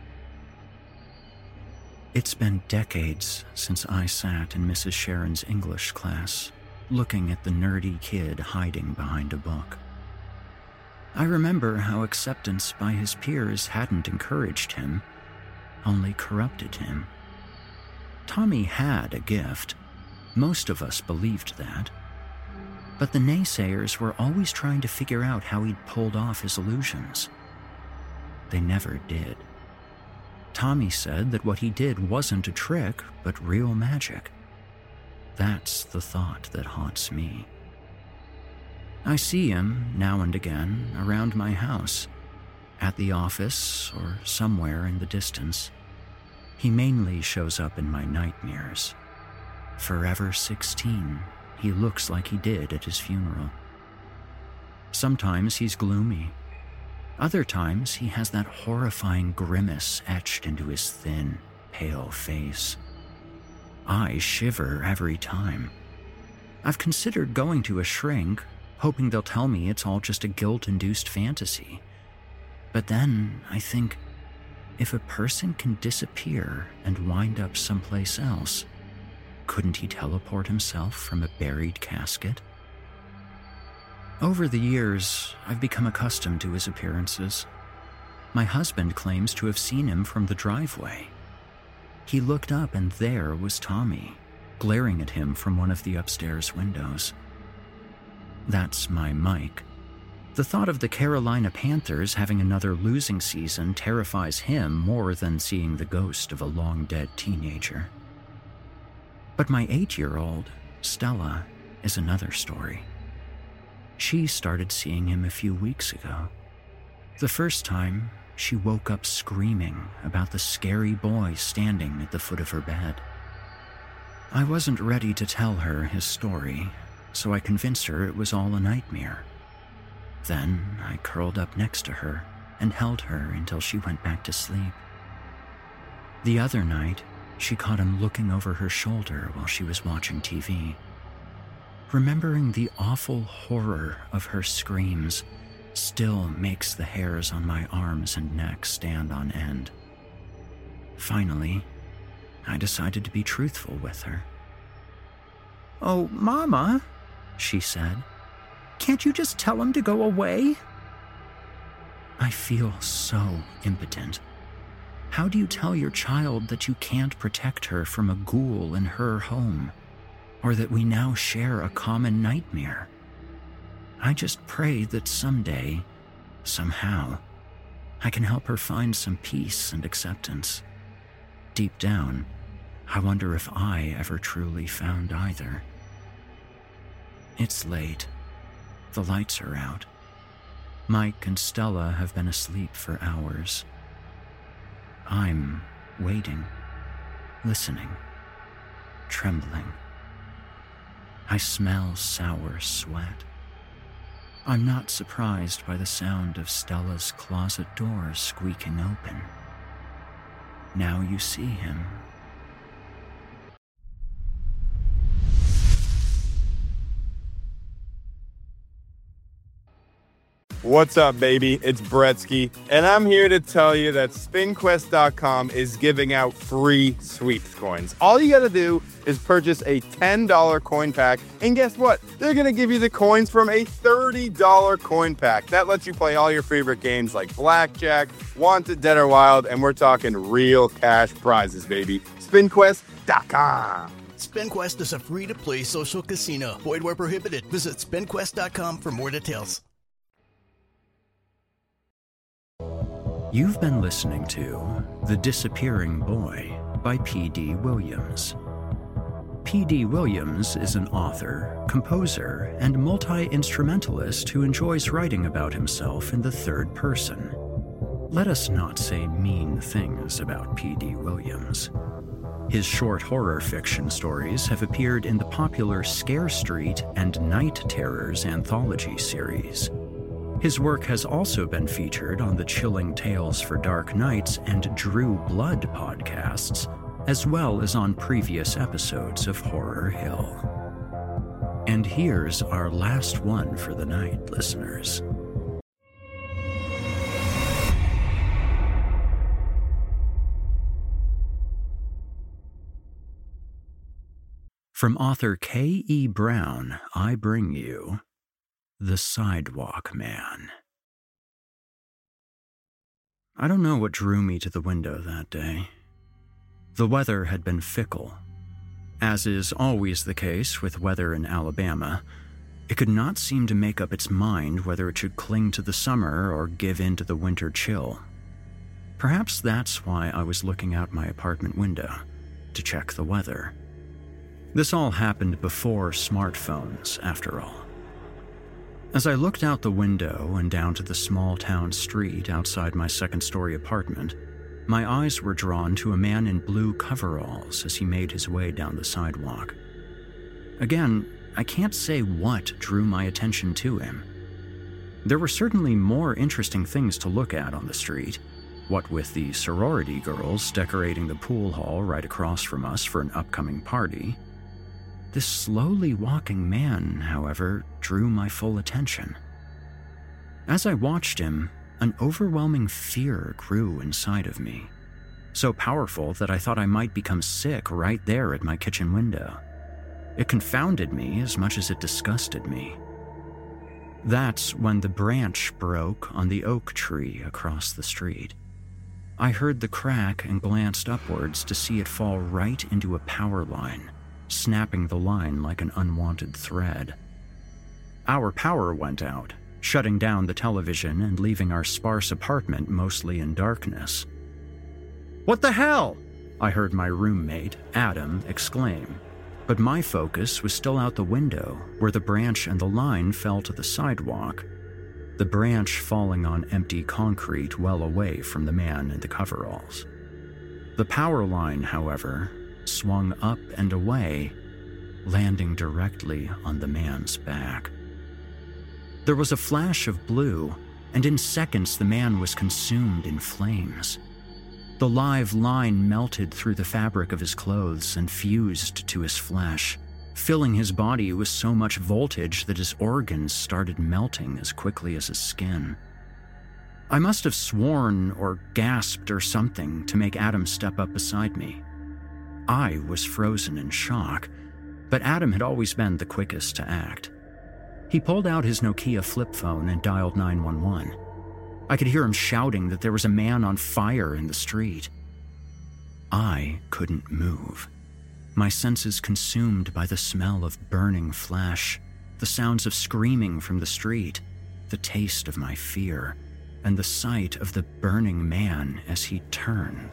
It's been decades since I sat in Mrs. Sharon's English class, looking at the nerdy kid hiding behind a book. I remember how acceptance by his peers hadn't encouraged him, only corrupted him. Tommy had a gift. Most of us believed that. But the naysayers were always trying to figure out how he'd pulled off his illusions. They never did. Tommy said that what he did wasn't a trick, but real magic. That's the thought that haunts me. I see him, now and again, around my house, at the office, or somewhere in the distance. He mainly shows up in my nightmares. Forever 16, he looks like he did at his funeral. Sometimes he's gloomy. Other times he has that horrifying grimace etched into his thin, pale face. I shiver every time. I've considered going to a shrink, hoping they'll tell me it's all just a guilt-induced fantasy. But then I think, if a person can disappear and wind up someplace else, couldn't he teleport himself from a buried casket? Over the years, I've become accustomed to his appearances. My husband claims to have seen him from the driveway. He looked up and there was Tommy, glaring at him from one of the upstairs windows. That's my Mike. The thought of the Carolina Panthers having another losing season terrifies him more than seeing the ghost of a long-dead teenager. But my 8-year-old, Stella, is another story. She started seeing him a few weeks ago. The first time, she woke up screaming about the scary boy standing at the foot of her bed. I wasn't ready to tell her his story, so I convinced her it was all a nightmare. Then I curled up next to her and held her until she went back to sleep. The other night, she caught him looking over her shoulder while she was watching TV. Remembering the awful horror of her screams still makes the hairs on my arms and neck stand on end. Finally, I decided to be truthful with her. "Oh, Mama," she said, "can't you just tell him to go away?" I feel so impotent. How do you tell your child that you can't protect her from a ghoul in her home, or that we now share a common nightmare? I just pray that someday, somehow, I can help her find some peace and acceptance. Deep down, I wonder if I ever truly found either. It's late. The lights are out. Mike and Stella have been asleep for hours. I'm waiting, listening, trembling. I smell sour sweat. I'm not surprised by the sound of Stella's closet door squeaking open. Now you see him. What's up, baby? It's Bretsky, and I'm here to tell you that SpinQuest.com is giving out free sweeps coins. All you gotta do is purchase a $10 coin pack, and guess what? They're gonna give you the coins from a $30 coin pack. That lets you play all your favorite games like Blackjack, Wanted, Dead or Wild, and we're talking real cash prizes, baby. SpinQuest.com. SpinQuest is a free-to-play social casino. Void where prohibited. Visit SpinQuest.com for more details. You've been listening to The Disappearing Boy by P.D. Williams. P.D. Williams is an author, composer, and multi-instrumentalist who enjoys writing about himself in the third person. Let us not say mean things about P.D. Williams. His short horror fiction stories have appeared in the popular Scare Street and Night Terrors anthology series. His work has also been featured on the Chilling Tales for Dark Nights and Drew Blood podcasts, as well as on previous episodes of Horror Hill. And here's our last one for the night, listeners. From author K.E. Brown, I bring you The Sidewalk Man. I don't know what drew me to the window that day. The weather had been fickle. As is always the case with weather in Alabama, it could not seem to make up its mind whether it should cling to the summer or give in to the winter chill. Perhaps that's why I was looking out my apartment window, to check the weather. This all happened before smartphones, after all. As I looked out the window and down to the small town street outside my second-story apartment, my eyes were drawn to a man in blue coveralls as he made his way down the sidewalk. Again, I can't say what drew my attention to him. There were certainly more interesting things to look at on the street, what with the sorority girls decorating the pool hall right across from us for an upcoming party. This slowly walking man, however, drew my full attention. As I watched him, an overwhelming fear grew inside of me, so powerful that I thought I might become sick right there at my kitchen window. It confounded me as much as it disgusted me. That's when the branch broke on the oak tree across the street. I heard the crack and glanced upwards to see it fall right into a power line, snapping the line like an unwanted thread. Our power went out, shutting down the television and leaving our sparse apartment mostly in darkness. "What the hell?" I heard my roommate, Adam, exclaim, but my focus was still out the window where the branch and the line fell to the sidewalk, the branch falling on empty concrete well away from the man in the coveralls. The power line, however, swung up and away, landing directly on the man's back. There was a flash of blue, and in seconds the man was consumed in flames. The live line melted through the fabric of his clothes and fused to his flesh, filling his body with so much voltage that his organs started melting as quickly as his skin. I must have sworn or gasped or something to make Adam step up beside me. I was frozen in shock, but Adam had always been the quickest to act. He pulled out his Nokia flip phone and dialed 911. I could hear him shouting that there was a man on fire in the street. I couldn't move, my senses consumed by the smell of burning flesh, the sounds of screaming from the street, the taste of my fear, and the sight of the burning man as he turned.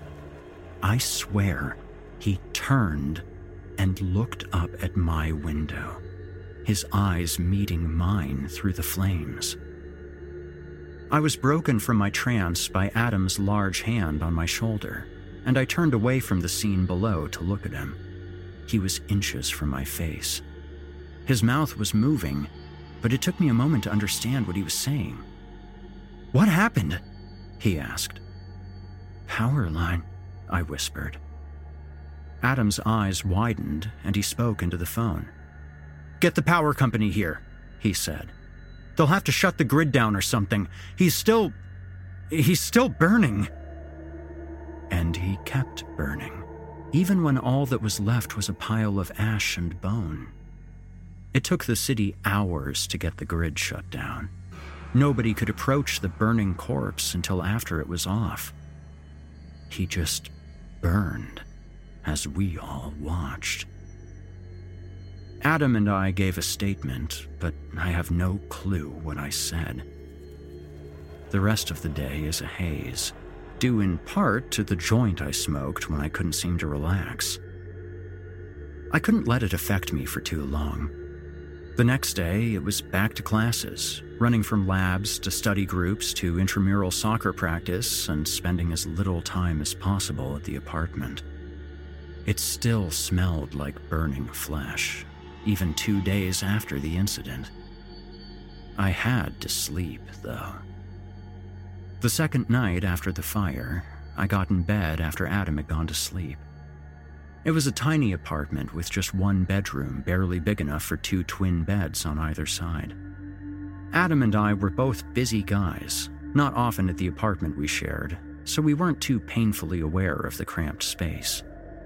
I swear, he turned and looked up at my window, his eyes meeting mine through the flames. I was broken from my trance by Adam's large hand on my shoulder, and I turned away from the scene below to look at him. He was inches from my face. His mouth was moving, but it took me a moment to understand what he was saying. "What happened?" he asked. "Power line," I whispered. Adam's eyes widened, and he spoke into the phone. "Get the power company here," he said. "They'll have to shut the grid down or something. He's still burning." And he kept burning, even when all that was left was a pile of ash and bone. It took the city hours to get the grid shut down. Nobody could approach the burning corpse until after it was off. He just burned as we all watched. Adam and I gave a statement, but I have no clue what I said. The rest of the day is a haze, due in part to the joint I smoked when I couldn't seem to relax. I couldn't let it affect me for too long. The next day, it was back to classes, running from labs to study groups to intramural soccer practice and spending as little time as possible at the apartment. It still smelled like burning flesh, even 2 days after the incident. I had to sleep, though. The second night after the fire, I got in bed after Adam had gone to sleep. It was a tiny apartment with just one bedroom, barely big enough for 2 twin beds on either side. Adam and I were both busy guys, not often at the apartment we shared, so we weren't too painfully aware of the cramped space.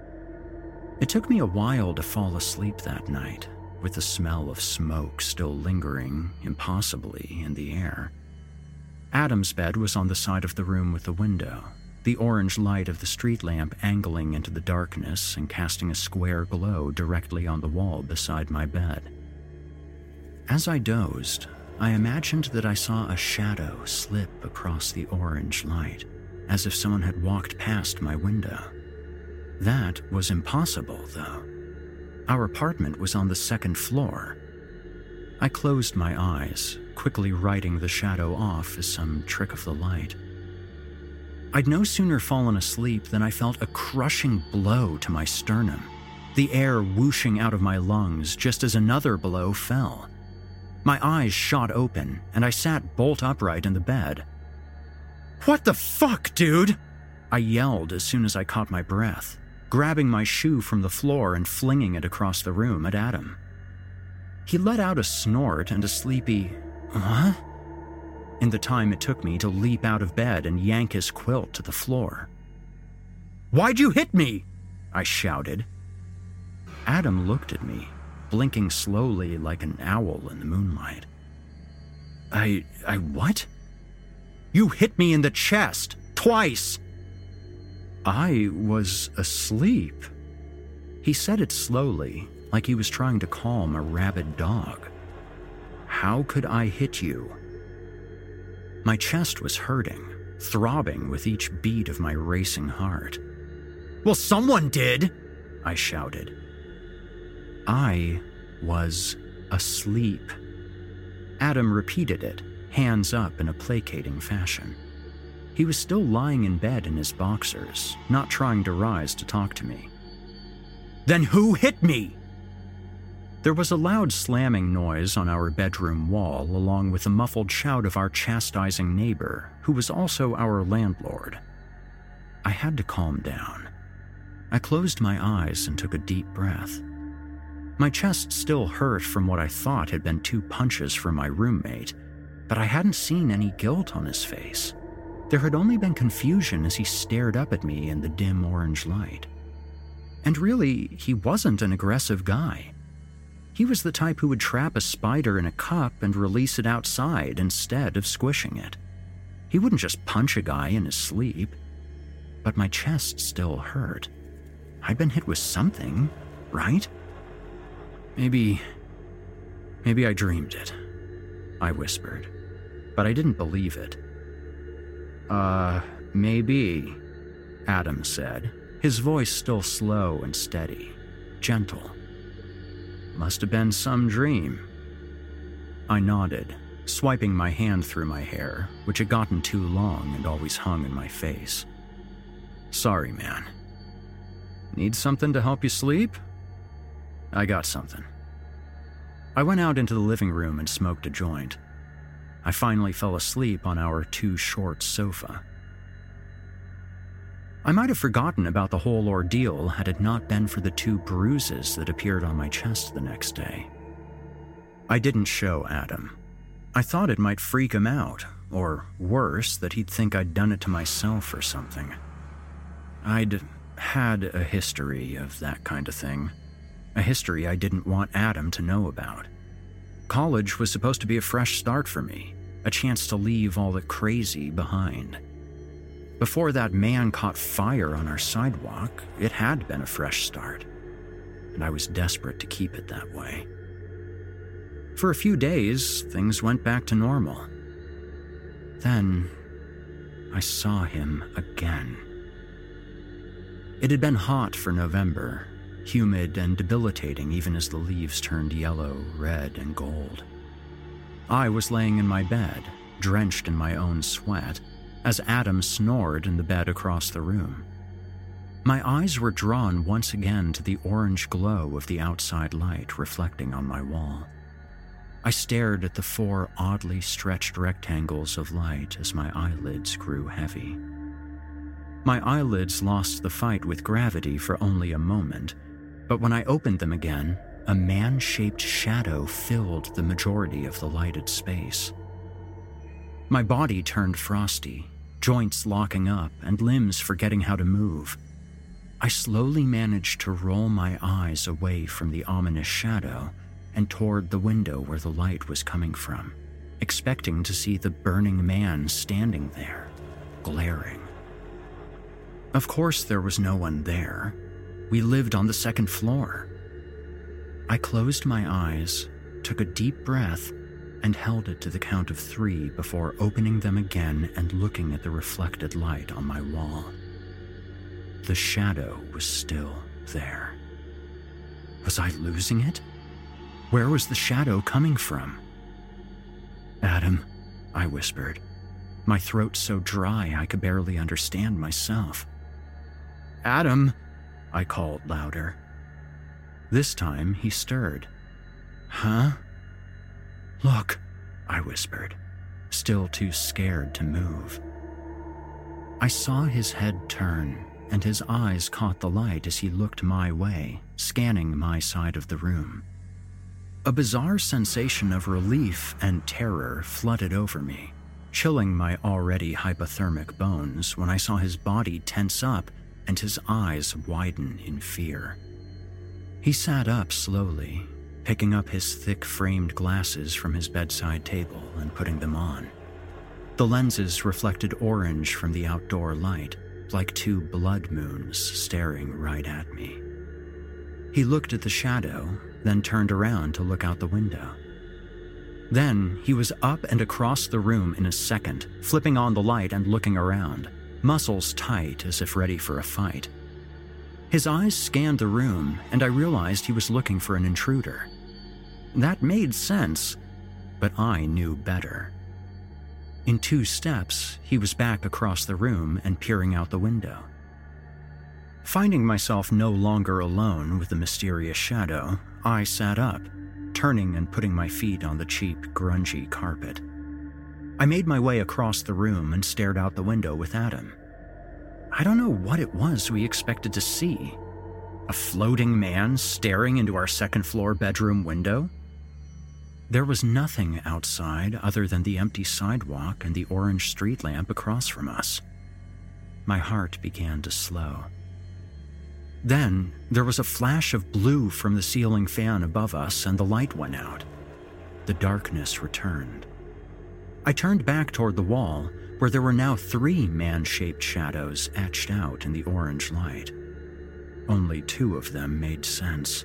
It took me a while to fall asleep that night, with the smell of smoke still lingering impossibly in the air. Adam's bed was on the side of the room with the window, the orange light of the street lamp angling into the darkness and casting a square glow directly on the wall beside my bed. As I dozed, I imagined that I saw a shadow slip across the orange light, as if someone had walked past my window. That was impossible, though. Our apartment was on the 2nd floor. I closed my eyes, quickly writing the shadow off as some trick of the light. I'd no sooner fallen asleep than I felt a crushing blow to my sternum, the air whooshing out of my lungs just as another blow fell. My eyes shot open, and I sat bolt upright in the bed. "What the fuck, dude?" I yelled as soon as I caught my breath, grabbing my shoe from the floor and flinging it across the room at Adam. He let out a snort and a sleepy, "What?" in the time it took me to leap out of bed and yank his quilt to the floor. "Why'd you hit me?" I shouted. Adam looked at me, blinking slowly like an owl in the moonlight. I what? "You hit me in the chest, twice." I was asleep. He said it slowly, like he was trying to calm a rabid dog. "How could I hit you?" My chest was hurting, throbbing with each beat of my racing heart. "Well, someone did," I shouted. I was asleep. Adam repeated it, hands up in a placating fashion. He was still lying in bed in his boxers, not trying to rise to talk to me. "Then who hit me?" There was a loud slamming noise on our bedroom wall, along with a muffled shout of our chastising neighbor, who was also our landlord. I had to calm down. I closed my eyes and took a deep breath. My chest still hurt from what I thought had been 2 punches from my roommate, but I hadn't seen any guilt on his face. There had only been confusion as he stared up at me in the dim orange light. And really, he wasn't an aggressive guy. He was the type who would trap a spider in a cup and release it outside instead of squishing it. He wouldn't just punch a guy in his sleep. But my chest still hurt. I'd been hit with something, right? Maybe I dreamed it, I whispered, but I didn't believe it. Maybe, Adam said, his voice still slow and steady, gentle. Must have been some dream. I nodded, swiping my hand through my hair, which had gotten too long and always hung in my face. Sorry, man. Need something to help you sleep? I got something. I went out into the living room and smoked a joint. I finally fell asleep on our too-short sofa. I might have forgotten about the whole ordeal had it not been for the 2 bruises that appeared on my chest the next day. I didn't show Adam. I thought it might freak him out, or worse, that he'd think I'd done it to myself or something. I'd had a history of that kind of thing. A history I didn't want Adam to know about. College was supposed to be a fresh start for me, a chance to leave all the crazy behind. Before that man caught fire on our sidewalk, it had been a fresh start, and I was desperate to keep it that way. For a few days, things went back to normal. Then, I saw him again. It had been hot for November, humid and debilitating even as the leaves turned yellow, red, and gold. I was laying in my bed, drenched in my own sweat, as Adam snored in the bed across the room. My eyes were drawn once again to the orange glow of the outside light reflecting on my wall. I stared at the 4 oddly stretched rectangles of light as my eyelids grew heavy. My eyelids lost the fight with gravity for only a moment, but when I opened them again, a man-shaped shadow filled the majority of the lighted space. My body turned frosty, joints locking up and limbs forgetting how to move. I slowly managed to roll my eyes away from the ominous shadow and toward the window where the light was coming from, expecting to see the burning man standing there, glaring. Of course there was no one there. We lived on the 2nd floor. I closed my eyes, took a deep breath, and held it to the count of 3 before opening them again and looking at the reflected light on my wall. The shadow was still there. Was I losing it? Where was the shadow coming from? Adam, I whispered, my throat so dry I could barely understand myself. Adam, I called louder. This time he stirred. "Huh?" "Look," I whispered, still too scared to move. I saw his head turn, and his eyes caught the light as he looked my way, scanning my side of the room. A bizarre sensation of relief and terror flooded over me, chilling my already hypothermic bones when I saw his body tense up and his eyes widen in fear. He sat up slowly, picking up his thick-framed glasses from his bedside table and putting them on. The lenses reflected orange from the outdoor light, like two blood moons staring right at me. He looked at the shadow, then turned around to look out the window. Then he was up and across the room in a second, flipping on the light and looking around, muscles tight as if ready for a fight. His eyes scanned the room, and I realized he was looking for an intruder. That made sense, but I knew better. In 2 steps, he was back across the room and peering out the window. Finding myself no longer alone with the mysterious shadow, I sat up, turning and putting my feet on the cheap, grungy carpet. I made my way across the room and stared out the window with Adam. I don't know what it was we expected to see. A floating man staring into our second-floor bedroom window? There was nothing outside other than the empty sidewalk and the orange street lamp across from us. My heart began to slow. Then, there was a flash of blue from the ceiling fan above us and the light went out. The darkness returned. I turned back toward the wall, where there were now 3 man-shaped shadows etched out in the orange light. Only 2 of them made sense.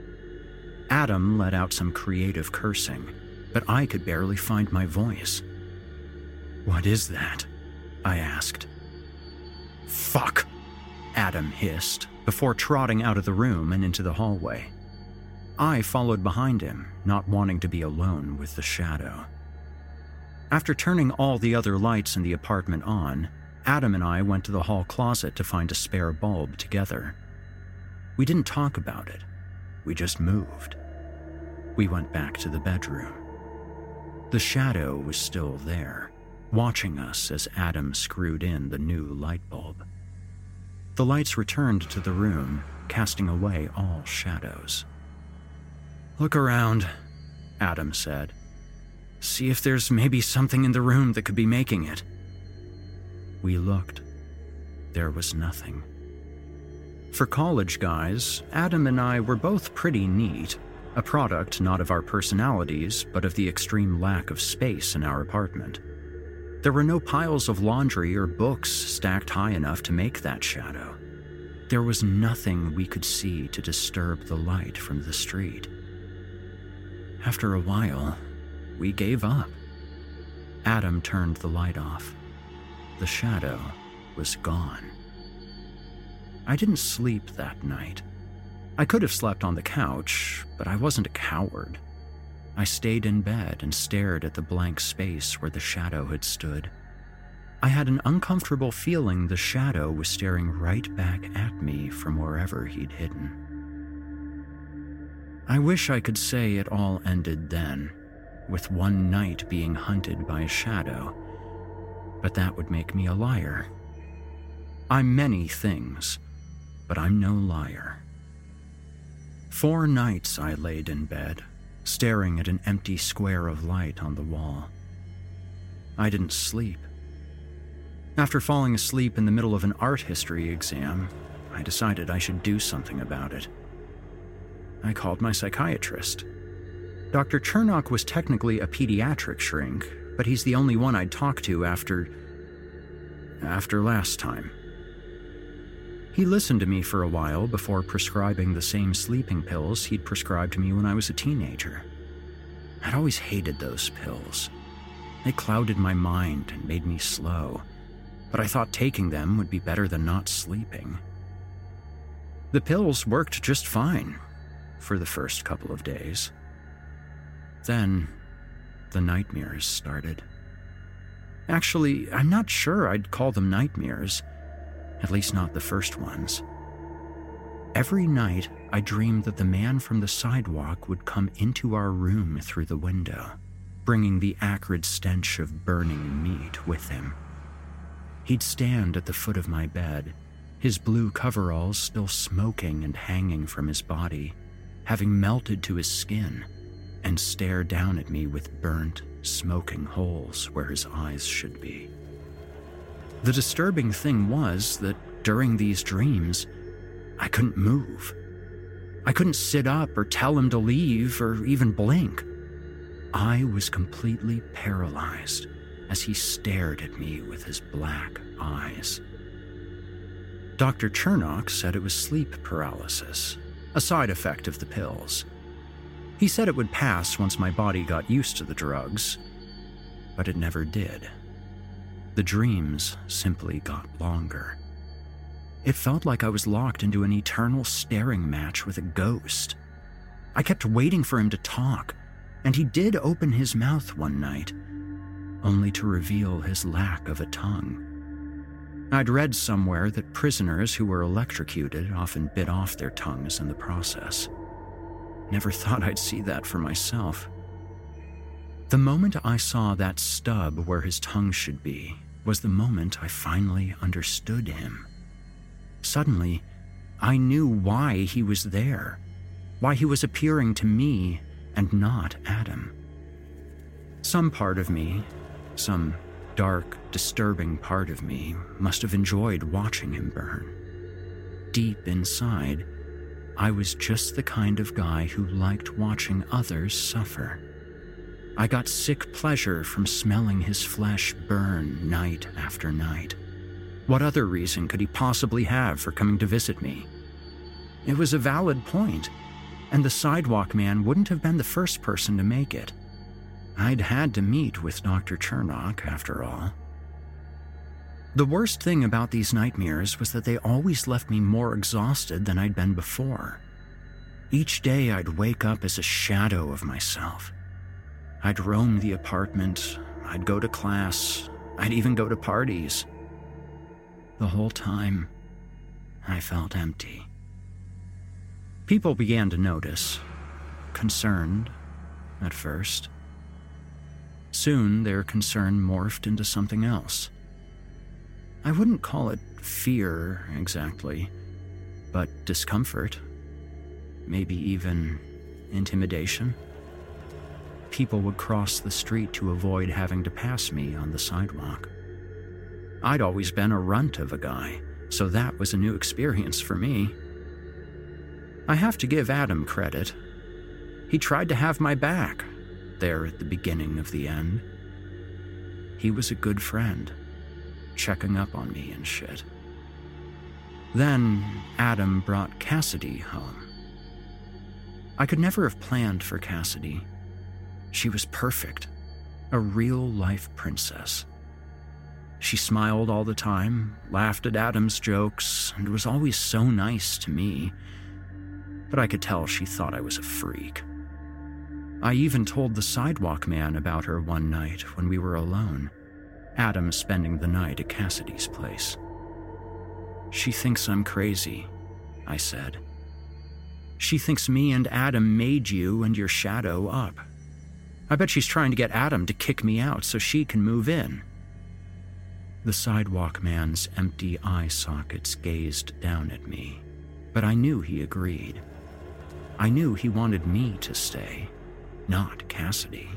Adam let out some creative cursing, but I could barely find my voice. "What is that?" I asked. "Fuck!" Adam hissed, before trotting out of the room and into the hallway. I followed behind him, not wanting to be alone with the shadow. After turning all the other lights in the apartment on, Adam and I went to the hall closet to find a spare bulb together. We didn't talk about it. We just moved. We went back to the bedroom. The shadow was still there, watching us as Adam screwed in the new light bulb. The lights returned to the room, casting away all shadows. "Look around," Adam said. "See if there's maybe something in the room that could be making it." We looked. There was nothing. For college guys, Adam and I were both pretty neat, a product not of our personalities, but of the extreme lack of space in our apartment. There were no piles of laundry or books stacked high enough to make that shadow. There was nothing we could see to disturb the light from the street. After a while, we gave up. Adam turned the light off. The shadow was gone. I didn't sleep that night. I could have slept on the couch, but I wasn't a coward. I stayed in bed and stared at the blank space where the shadow had stood. I had an uncomfortable feeling the shadow was staring right back at me from wherever he'd hidden. I wish I could say it all ended then, with one night being hunted by a shadow, but that would make me a liar. I'm many things, but I'm no liar. 4 nights I laid in bed, staring at an empty square of light on the wall. I didn't sleep. After falling asleep in the middle of an art history exam, I decided I should do something about it. I called my psychiatrist. Dr. Chernock was technically a pediatric shrink, but he's the only one I'd talked to after last time. He listened to me for a while before prescribing the same sleeping pills he'd prescribed me when I was a teenager. I'd always hated those pills. They clouded my mind and made me slow, but I thought taking them would be better than not sleeping. The pills worked just fine for the first couple of days. Then, the nightmares started. Actually, I'm not sure I'd call them nightmares, at least not the first ones. Every night, I dreamed that the man from the sidewalk would come into our room through the window, bringing the acrid stench of burning meat with him. He'd stand at the foot of my bed, his blue coveralls still smoking and hanging from his body, having melted to his skin, and stare down at me with burnt, smoking holes where his eyes should be. The disturbing thing was that during these dreams, I couldn't move. I couldn't sit up or tell him to leave or even blink. I was completely paralyzed as he stared at me with his black eyes. Dr. Chernock said it was sleep paralysis, a side effect of the pills. He said it would pass once my body got used to the drugs, but it never did. The dreams simply got longer. It felt like I was locked into an eternal staring match with a ghost. I kept waiting for him to talk, and he did open his mouth one night, only to reveal his lack of a tongue. I'd read somewhere that prisoners who were electrocuted often bit off their tongues in the process. Never thought I'd see that for myself. The moment I saw that stub where his tongue should be was the moment I finally understood him. Suddenly, I knew why he was there, why he was appearing to me and not Adam. Some part of me, some dark, disturbing part of me, must have enjoyed watching him burn. Deep inside, I was just the kind of guy who liked watching others suffer. I got sick pleasure from smelling his flesh burn night after night. What other reason could he possibly have for coming to visit me? It was a valid point, and the sidewalk man wouldn't have been the first person to make it. I'd had to meet with Dr. Chernock, after all. The worst thing about these nightmares was that they always left me more exhausted than I'd been before. Each day I'd wake up as a shadow of myself. I'd roam the apartment, I'd go to class, I'd even go to parties. The whole time, I felt empty. People began to notice, concerned at first. Soon, their concern morphed into something else. I wouldn't call it fear exactly, but discomfort, maybe even intimidation. People would cross the street to avoid having to pass me on the sidewalk. I'd always been a runt of a guy, so that was a new experience for me. I have to give Adam credit. He tried to have my back there at the beginning of the end. He was a good friend, checking up on me and shit. Then Adam brought Cassidy home. I could never have planned for Cassidy. She was perfect, a real-life princess. She smiled all the time, laughed at Adam's jokes, and was always so nice to me. But I could tell she thought I was a freak. I even told the sidewalk man about her one night when we were alone, Adam spending the night at Cassidy's place. "She thinks I'm crazy," I said. "She thinks me and Adam made you and your shadow up. I bet she's trying to get Adam to kick me out so she can move in." The sidewalk man's empty eye sockets gazed down at me, but I knew he agreed. I knew he wanted me to stay, not Cassidy.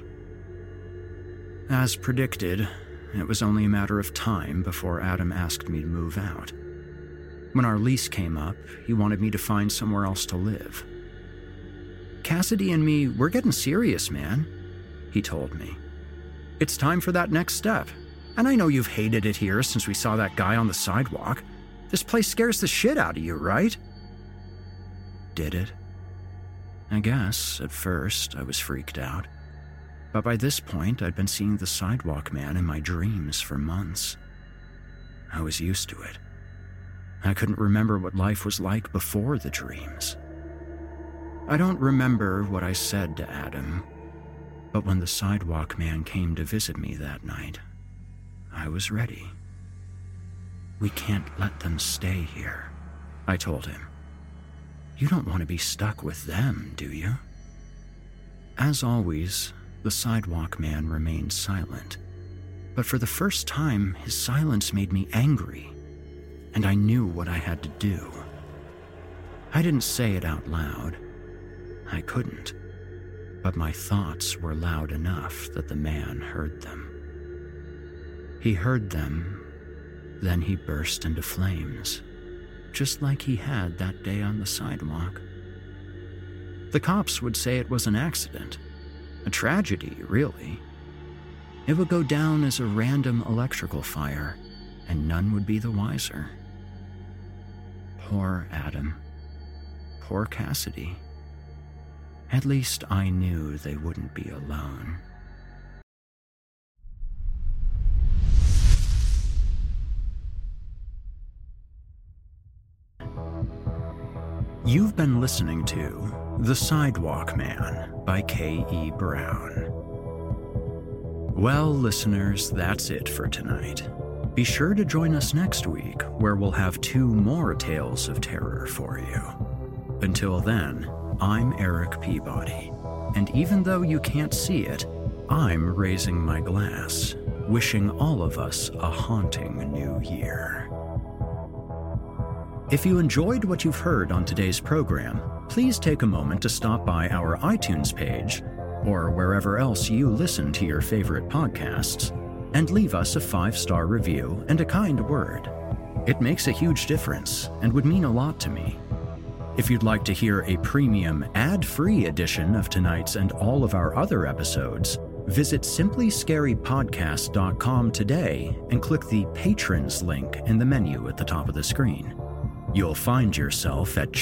As predicted, it was only a matter of time before Adam asked me to move out. When our lease came up, he wanted me to find somewhere else to live. "Cassidy and me, we're getting serious, man," he told me. "It's time for that next step. And I know you've hated it here since we saw that guy on the sidewalk. This place scares the shit out of you, right?" Did it? I guess, at first, I was freaked out. But by this point, I'd been seeing the sidewalk man in my dreams for months. I was used to it. I couldn't remember what life was like before the dreams. I don't remember what I said to Adam, but when the sidewalk man came to visit me that night, I was ready. "We can't let them stay here," I told him. You don't want to be stuck with them, do you? As always, the sidewalk man remained silent. But for the first time, his silence made me angry, and I knew what I had to do. I didn't say it out loud. I couldn't. But my thoughts were loud enough that the man heard them. He heard them, then he burst into flames, just like he had that day on the sidewalk. The cops would say it was an accident, a tragedy, really. It would go down as a random electrical fire, and none would be the wiser. Poor Adam. Poor Cassidy. At least I knew they wouldn't be alone. You've been listening to The Sidewalk Man by K.E. Brown. Well, listeners, that's it for tonight. Be sure to join us next week, where we'll have 2 more tales of terror for you. Until then, I'm Eric Peabody, and even though you can't see it, I'm raising my glass, wishing all of us a haunting new year. If you enjoyed what you've heard on today's program, please take a moment to stop by our iTunes page, or wherever else you listen to your favorite podcasts, and leave us a 5-star review and a kind word. It makes a huge difference and would mean a lot to me. If you'd like to hear a premium, ad-free edition of tonight's and all of our other episodes, visit simplyscarypodcast.com today and click the Patrons link in the menu at the top of the screen. You'll find yourself at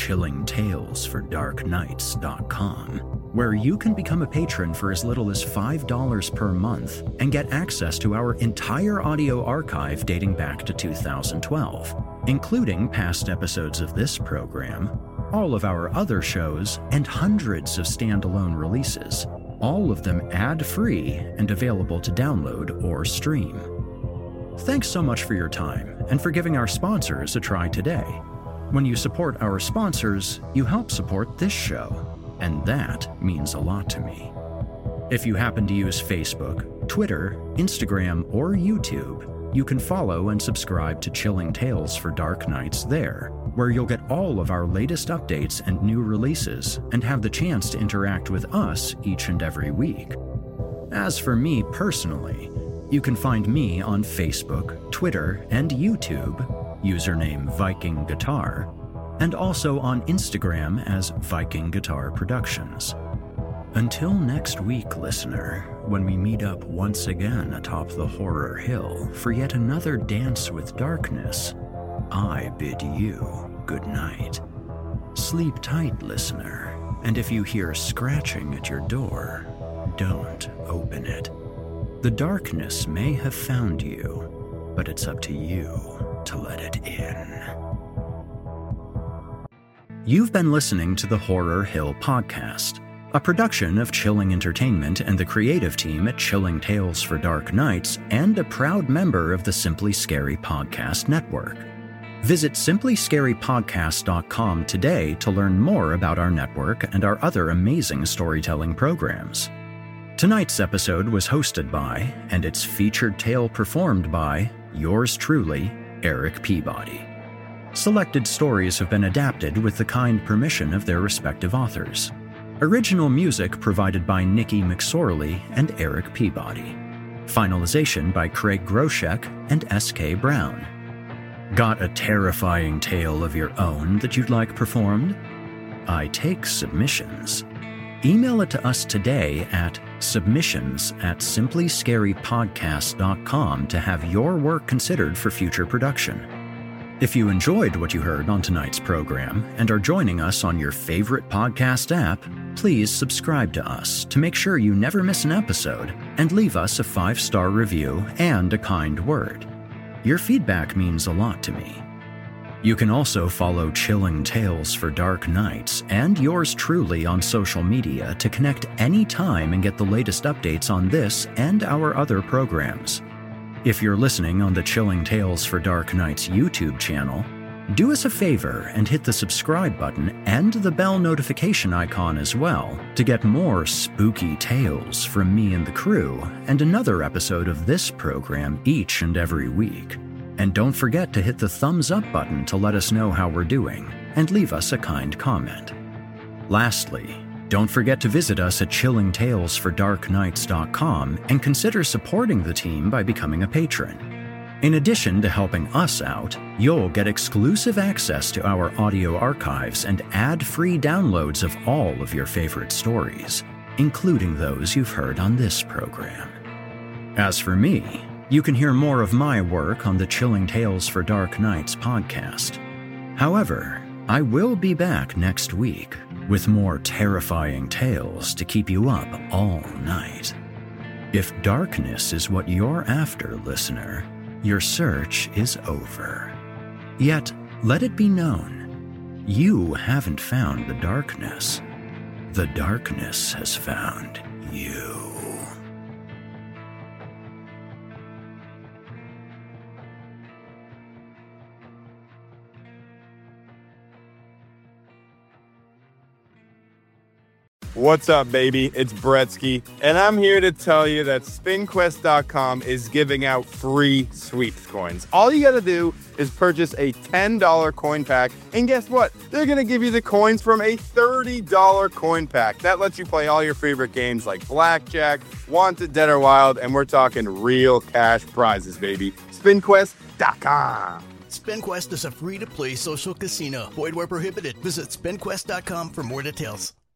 chillingtalesfordarknights.com, where you can become a patron for as little as $5 per month and get access to our entire audio archive dating back to 2012, including past episodes of this program, all of our other shows, and hundreds of standalone releases, all of them ad-free and available to download or stream. Thanks so much for your time and for giving our sponsors a try today. When you support our sponsors, you help support this show, and that means a lot to me. If you happen to use Facebook, Twitter, Instagram, or YouTube, you can follow and subscribe to Chilling Tales for Dark Nights there, where you'll get all of our latest updates and new releases and have the chance to interact with us each and every week. As for me personally, you can find me on Facebook, Twitter, and YouTube, username Viking Guitar, and also on Instagram as Viking Guitar Productions. Until next week, listener, when we meet up once again atop the Horror Hill for yet another dance with darkness, I bid you good night. Sleep tight, listener, and if you hear scratching at your door, don't open it. The darkness may have found you, but it's up to you to let it in. You've been listening to the Horror Hill Podcast, a production of Chilling Entertainment and the creative team at Chilling Tales for Dark Nights, and a proud member of the Simply Scary Podcast Network. Visit simplyscarypodcast.com today to learn more about our network and our other amazing storytelling programs. Tonight's episode was hosted by, and its featured tale performed by, yours truly, Eric Peabody. Selected stories have been adapted with the kind permission of their respective authors. Original music provided by Nikki McSorley and Eric Peabody. Finalization by Craig Groshek and S.K. Brown. Got a terrifying tale of your own that you'd like performed? I take submissions. Email it to us today at submissions@simplyscarypodcast.com to have your work considered for future production. If you enjoyed what you heard on tonight's program and are joining us on your favorite podcast app, please subscribe to us to make sure you never miss an episode and leave us a 5-star review and a kind word. Your feedback means a lot to me. You can also follow Chilling Tales for Dark Nights and yours truly on social media to connect anytime and get the latest updates on this and our other programs. If you're listening on the Chilling Tales for Dark Nights YouTube channel, Do us a favor and hit the subscribe button and the bell notification icon as well to get more spooky tales from me and the crew and another episode of this program each and every week. And don't forget to hit the thumbs up button to let us know how we're doing and leave us a kind comment. Lastly, don't forget to visit us at chillingtalesfordarknights.com and consider supporting the team by becoming a patron. In addition to helping us out, you'll get exclusive access to our audio archives and ad-free downloads of all of your favorite stories, including those you've heard on this program. As for me, you can hear more of my work on the Chilling Tales for Dark Nights podcast. However, I will be back next week with more terrifying tales to keep you up all night. If darkness is what you're after, listener, your search is over. Yet, let it be known, you haven't found the darkness. The darkness has found you. What's up, baby? It's Bretsky, and I'm here to tell you that SpinQuest.com is giving out free sweeps coins. All you gotta do is purchase a $10 coin pack, and guess what? They're gonna give you the coins from a $30 coin pack. That lets you play all your favorite games like Blackjack, Wanted, Dead or Wild, and we're talking real cash prizes, baby. SpinQuest.com. SpinQuest is a free-to-play social casino. Void where prohibited. Visit SpinQuest.com for more details.